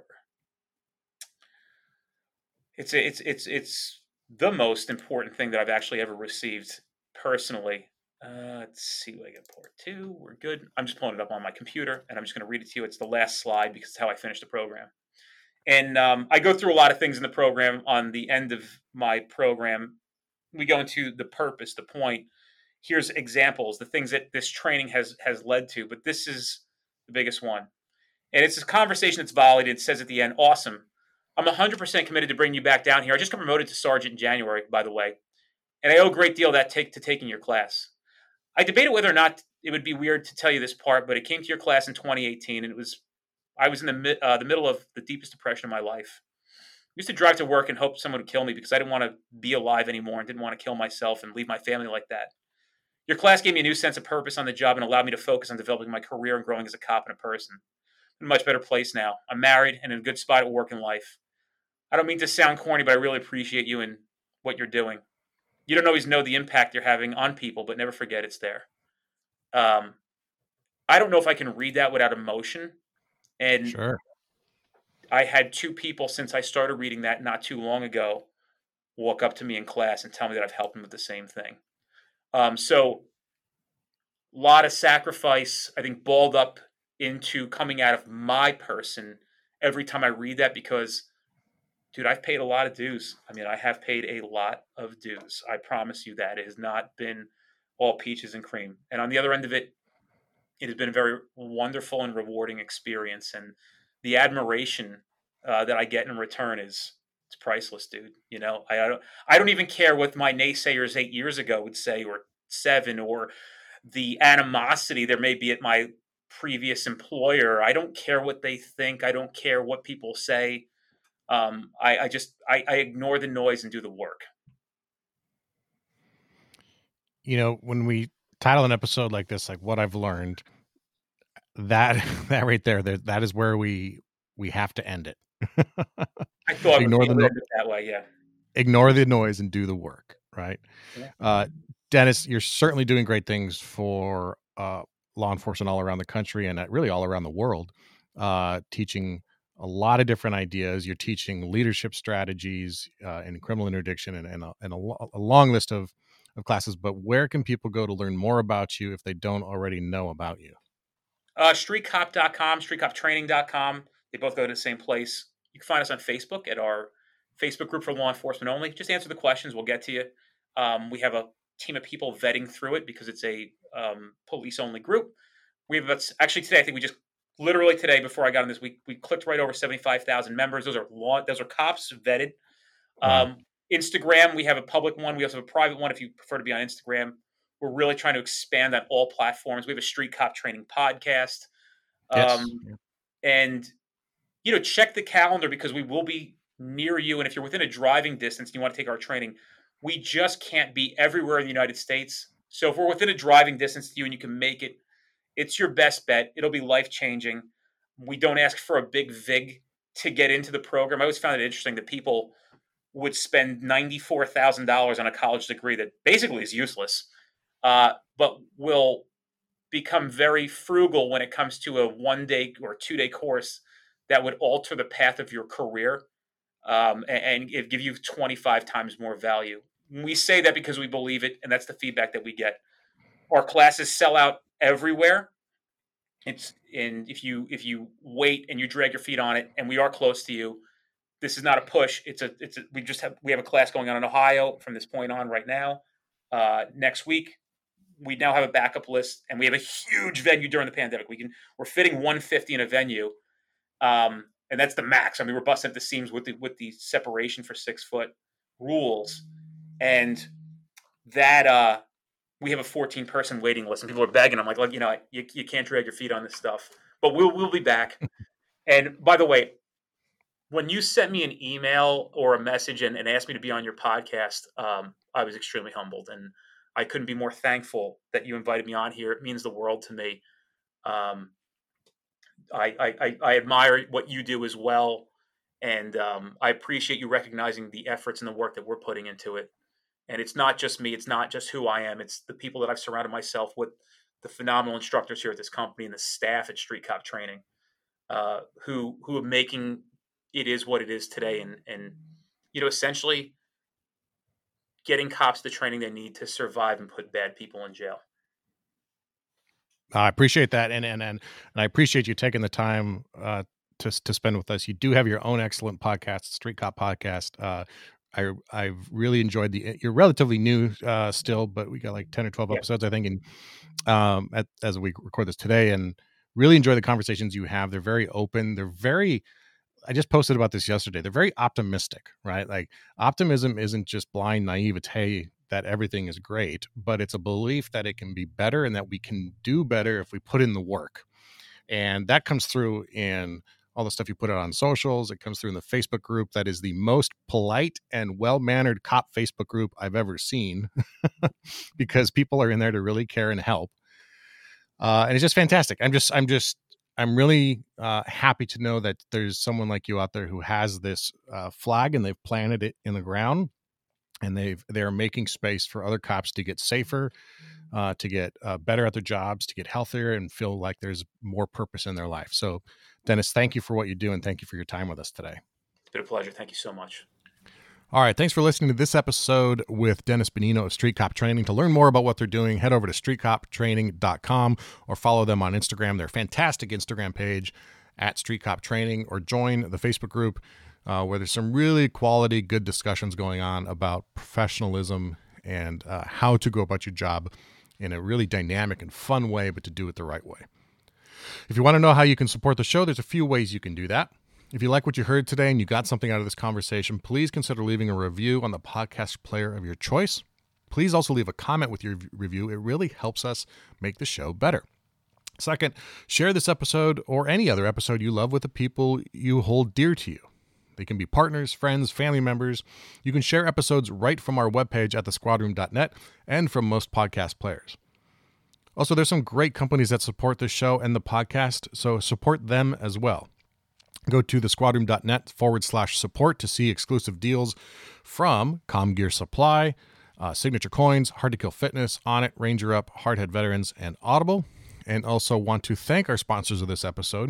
It's it's it's it's the most important thing that I've actually ever received personally. Uh, let's see what I get. Part two. We're good. I'm just pulling it up on my computer, and I'm just going to read it to you. It's the last slide because it's how I finished the program. And um, I go through a lot of things in the program. On the end of my program, we go into the purpose, the point. Here's examples, the things that this training has has led to. But this is the biggest one. And it's a conversation that's volleyed. It says at the end, awesome. I'm one hundred percent committed to bringing you back down here. I just got promoted to sergeant in January, by the way. And I owe a great deal of that take to taking your class. I debated whether or not it would be weird to tell you this part, but it came to your class in twenty eighteen, and it was I was in the uh, the middle of the deepest depression of my life. I used to drive to work and hope someone would kill me because I didn't want to be alive anymore and didn't want to kill myself and leave my family like that. Your class gave me a new sense of purpose on the job and allowed me to focus on developing my career and growing as a cop and a person. I'm in a much better place now. I'm married and in a good spot at work and life. I don't mean to sound corny, but I really appreciate you and what you're doing. You don't always know the impact you're having on people, but never forget it's there. Um, I don't know if I can read that without emotion. And Sure. I had two people since I started reading that not too long ago walk up to me in class and tell me that I've helped them with the same thing. Um, so a lot of sacrifice, I think, balled up into coming out of my person every time I read that because, dude, I've paid a lot of dues. I mean, I have paid a lot of dues. I promise you that. It has not been all peaches and cream. And on the other end of it, it has been a very wonderful and rewarding experience. And the admiration uh, that I get in return is it's priceless, dude. You know, I, I don't I don't even care what my naysayers eight years ago would say, or seven, or the animosity there may be at my previous employer. I don't care what they think. I don't care what people say. Um, I, I just I, I ignore the noise and do the work. You know, when we title an episode like this, like what I've learned, that that right there, that that is where we we have to end it. I thought ignore it the would no- end it that way, yeah. Ignore the noise and do the work, right? Yeah. Uh, Dennis, you're certainly doing great things for uh, law enforcement all around the country and really all around the world, uh, teaching a lot of different ideas. You're teaching leadership strategies uh, in criminal interdiction and, and, a, and a, lo- a long list of, of classes. But where can people go to learn more about you if they don't already know about you? Uh, street cop dot com, street cop training dot com. They both go to the same place. You can find us on Facebook at our Facebook group for law enforcement only. Just answer the questions. We'll get to you. Um, we have a team of people vetting through it because it's a um, police-only group. We have actually today. I think we just literally today before I got on this, we we clicked right over seventy-five thousand members. Those are law. Those are cops vetted. Wow. Um, Instagram, we have a public one. We also have a private one if you prefer to be on Instagram. We're really trying to expand on all platforms. We have a Street Cop Training podcast. Yes. Um, and, you know, check the calendar because we will be near you. And if you're within a driving distance and you want to take our training, we just can't be everywhere in the United States. So if we're within a driving distance to you and you can make it, it's your best bet. It'll be life-changing. We don't ask for a big vig to get into the program. I always found it interesting that people would spend ninety-four thousand dollars on a college degree that basically is useless, uh, but will become very frugal when it comes to a one-day or two-day course that would alter the path of your career um, and, and give you twenty-five times more value. We say that because we believe it, and that's the feedback that we get. Our classes sell out everywhere. It's and if you if you wait and you drag your feet on it, and we are close to you, this is not a push. It's a it's a, we just have we have a class going on in Ohio from this point on right now. Uh, next week, we now have a backup list, and we have a huge venue during the pandemic. We can we're fitting one fifty in a venue, um, and that's the max. I mean, we're busting at the seams with the with the separation for six foot rules, and that uh, we have a fourteen person waiting list, and people are begging. I'm like, look, you know, you you can't drag your feet on this stuff, but we'll we'll be back. And by the way, when you sent me an email or a message and, and asked me to be on your podcast, um, I was extremely humbled, and I couldn't be more thankful that you invited me on here. It means the world to me. Um, I, I, I admire what you do as well, and um, I appreciate you recognizing the efforts and the work that we're putting into it. And it's not just me. It's not just who I am. It's the people that I've surrounded myself with, the phenomenal instructors here at this company and the staff at Street Cop Training, uh, who who are making it is what it is today, and and you know, essentially getting cops the training they need to survive and put bad people in jail. I appreciate that, and and and, and I appreciate you taking the time uh, to to spend with us. You do have your own excellent podcast, Street Cop Podcast. Uh, I I've really enjoyed the. You're relatively new uh, still, but we got like ten or twelve Yeah. episodes, I think, and um, at, as we record this today, and really enjoy the conversations you have. They're very open. They're very. I just posted about this yesterday. They're very optimistic, right? Like optimism isn't just blind naivete that everything is great, but it's a belief that it can be better and that we can do better if we put in the work. And that comes through in all the stuff you put out on socials. It comes through in the Facebook group that is the most polite and well-mannered cop Facebook group I've ever seen because people are in there to really care and help. Uh, and it's just fantastic. I'm just, I'm just, I'm really uh, happy to know that there's someone like you out there who has this uh, flag and they've planted it in the ground, and they've they're making space for other cops to get safer, uh, to get uh, better at their jobs, to get healthier, and feel like there's more purpose in their life. So, Dennis, thank you for what you do, and thank you for your time with us today. It's been a pleasure. Thank you so much. All right, thanks for listening to this episode with Dennis Benino of Street Cop Training. To learn more about what they're doing, head over to street cop training dot com or follow them on Instagram. Their fantastic Instagram page at Street Cop Training, or join the Facebook group uh, where there's some really quality, good discussions going on about professionalism and uh, how to go about your job in a really dynamic and fun way, but to do it the right way. If you want to know how you can support the show, there's a few ways you can do that. If you like what you heard today and you got something out of this conversation, please consider leaving a review on the podcast player of your choice. Please also leave a comment with your review. It really helps us make the show better. Second, share this episode or any other episode you love with the people you hold dear to you. They can be partners, friends, family members. You can share episodes right from our webpage at the squad room dot net and from most podcast players. Also, there's some great companies that support this show and the podcast, so support them as well. Go to the squad room dot net forward slash support to see exclusive deals from Com Gear Supply, uh, Signature Coins, Hard to Kill Fitness, Onnit, Ranger Up, Hardhead Veterans, and Audible. And also want to thank our sponsors of this episode,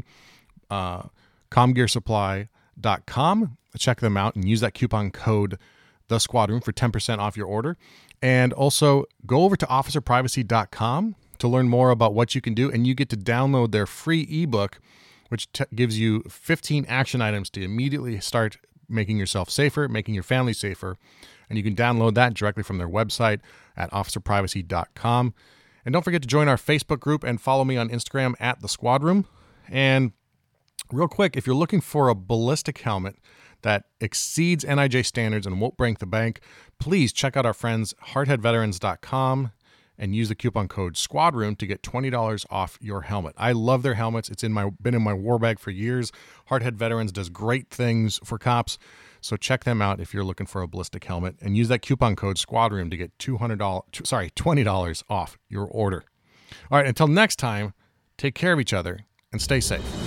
uh, com gear supply dot com. Check them out and use that coupon code The Squad Room for ten percent off your order. And also go over to officer privacy dot com to learn more about what you can do, and you get to download their free ebook, which t- gives you fifteen action items to immediately start making yourself safer, making your family safer. And you can download that directly from their website at officer privacy dot com. And don't forget to join our Facebook group and follow me on Instagram at The Squad Room. And real quick, if you're looking for a ballistic helmet that exceeds N I J standards and won't break the bank, please check out our friends hardhead veterans dot com and use the coupon code SQUADROOM to get twenty dollars off your helmet. I love their helmets. It's in my been in my war bag for years. Hardhead Veterans does great things for cops, so check them out if you're looking for a ballistic helmet, and use that coupon code SQUADROOM to get two hundred dollars, sorry, twenty dollars off your order. All right, until next time, take care of each other and stay safe.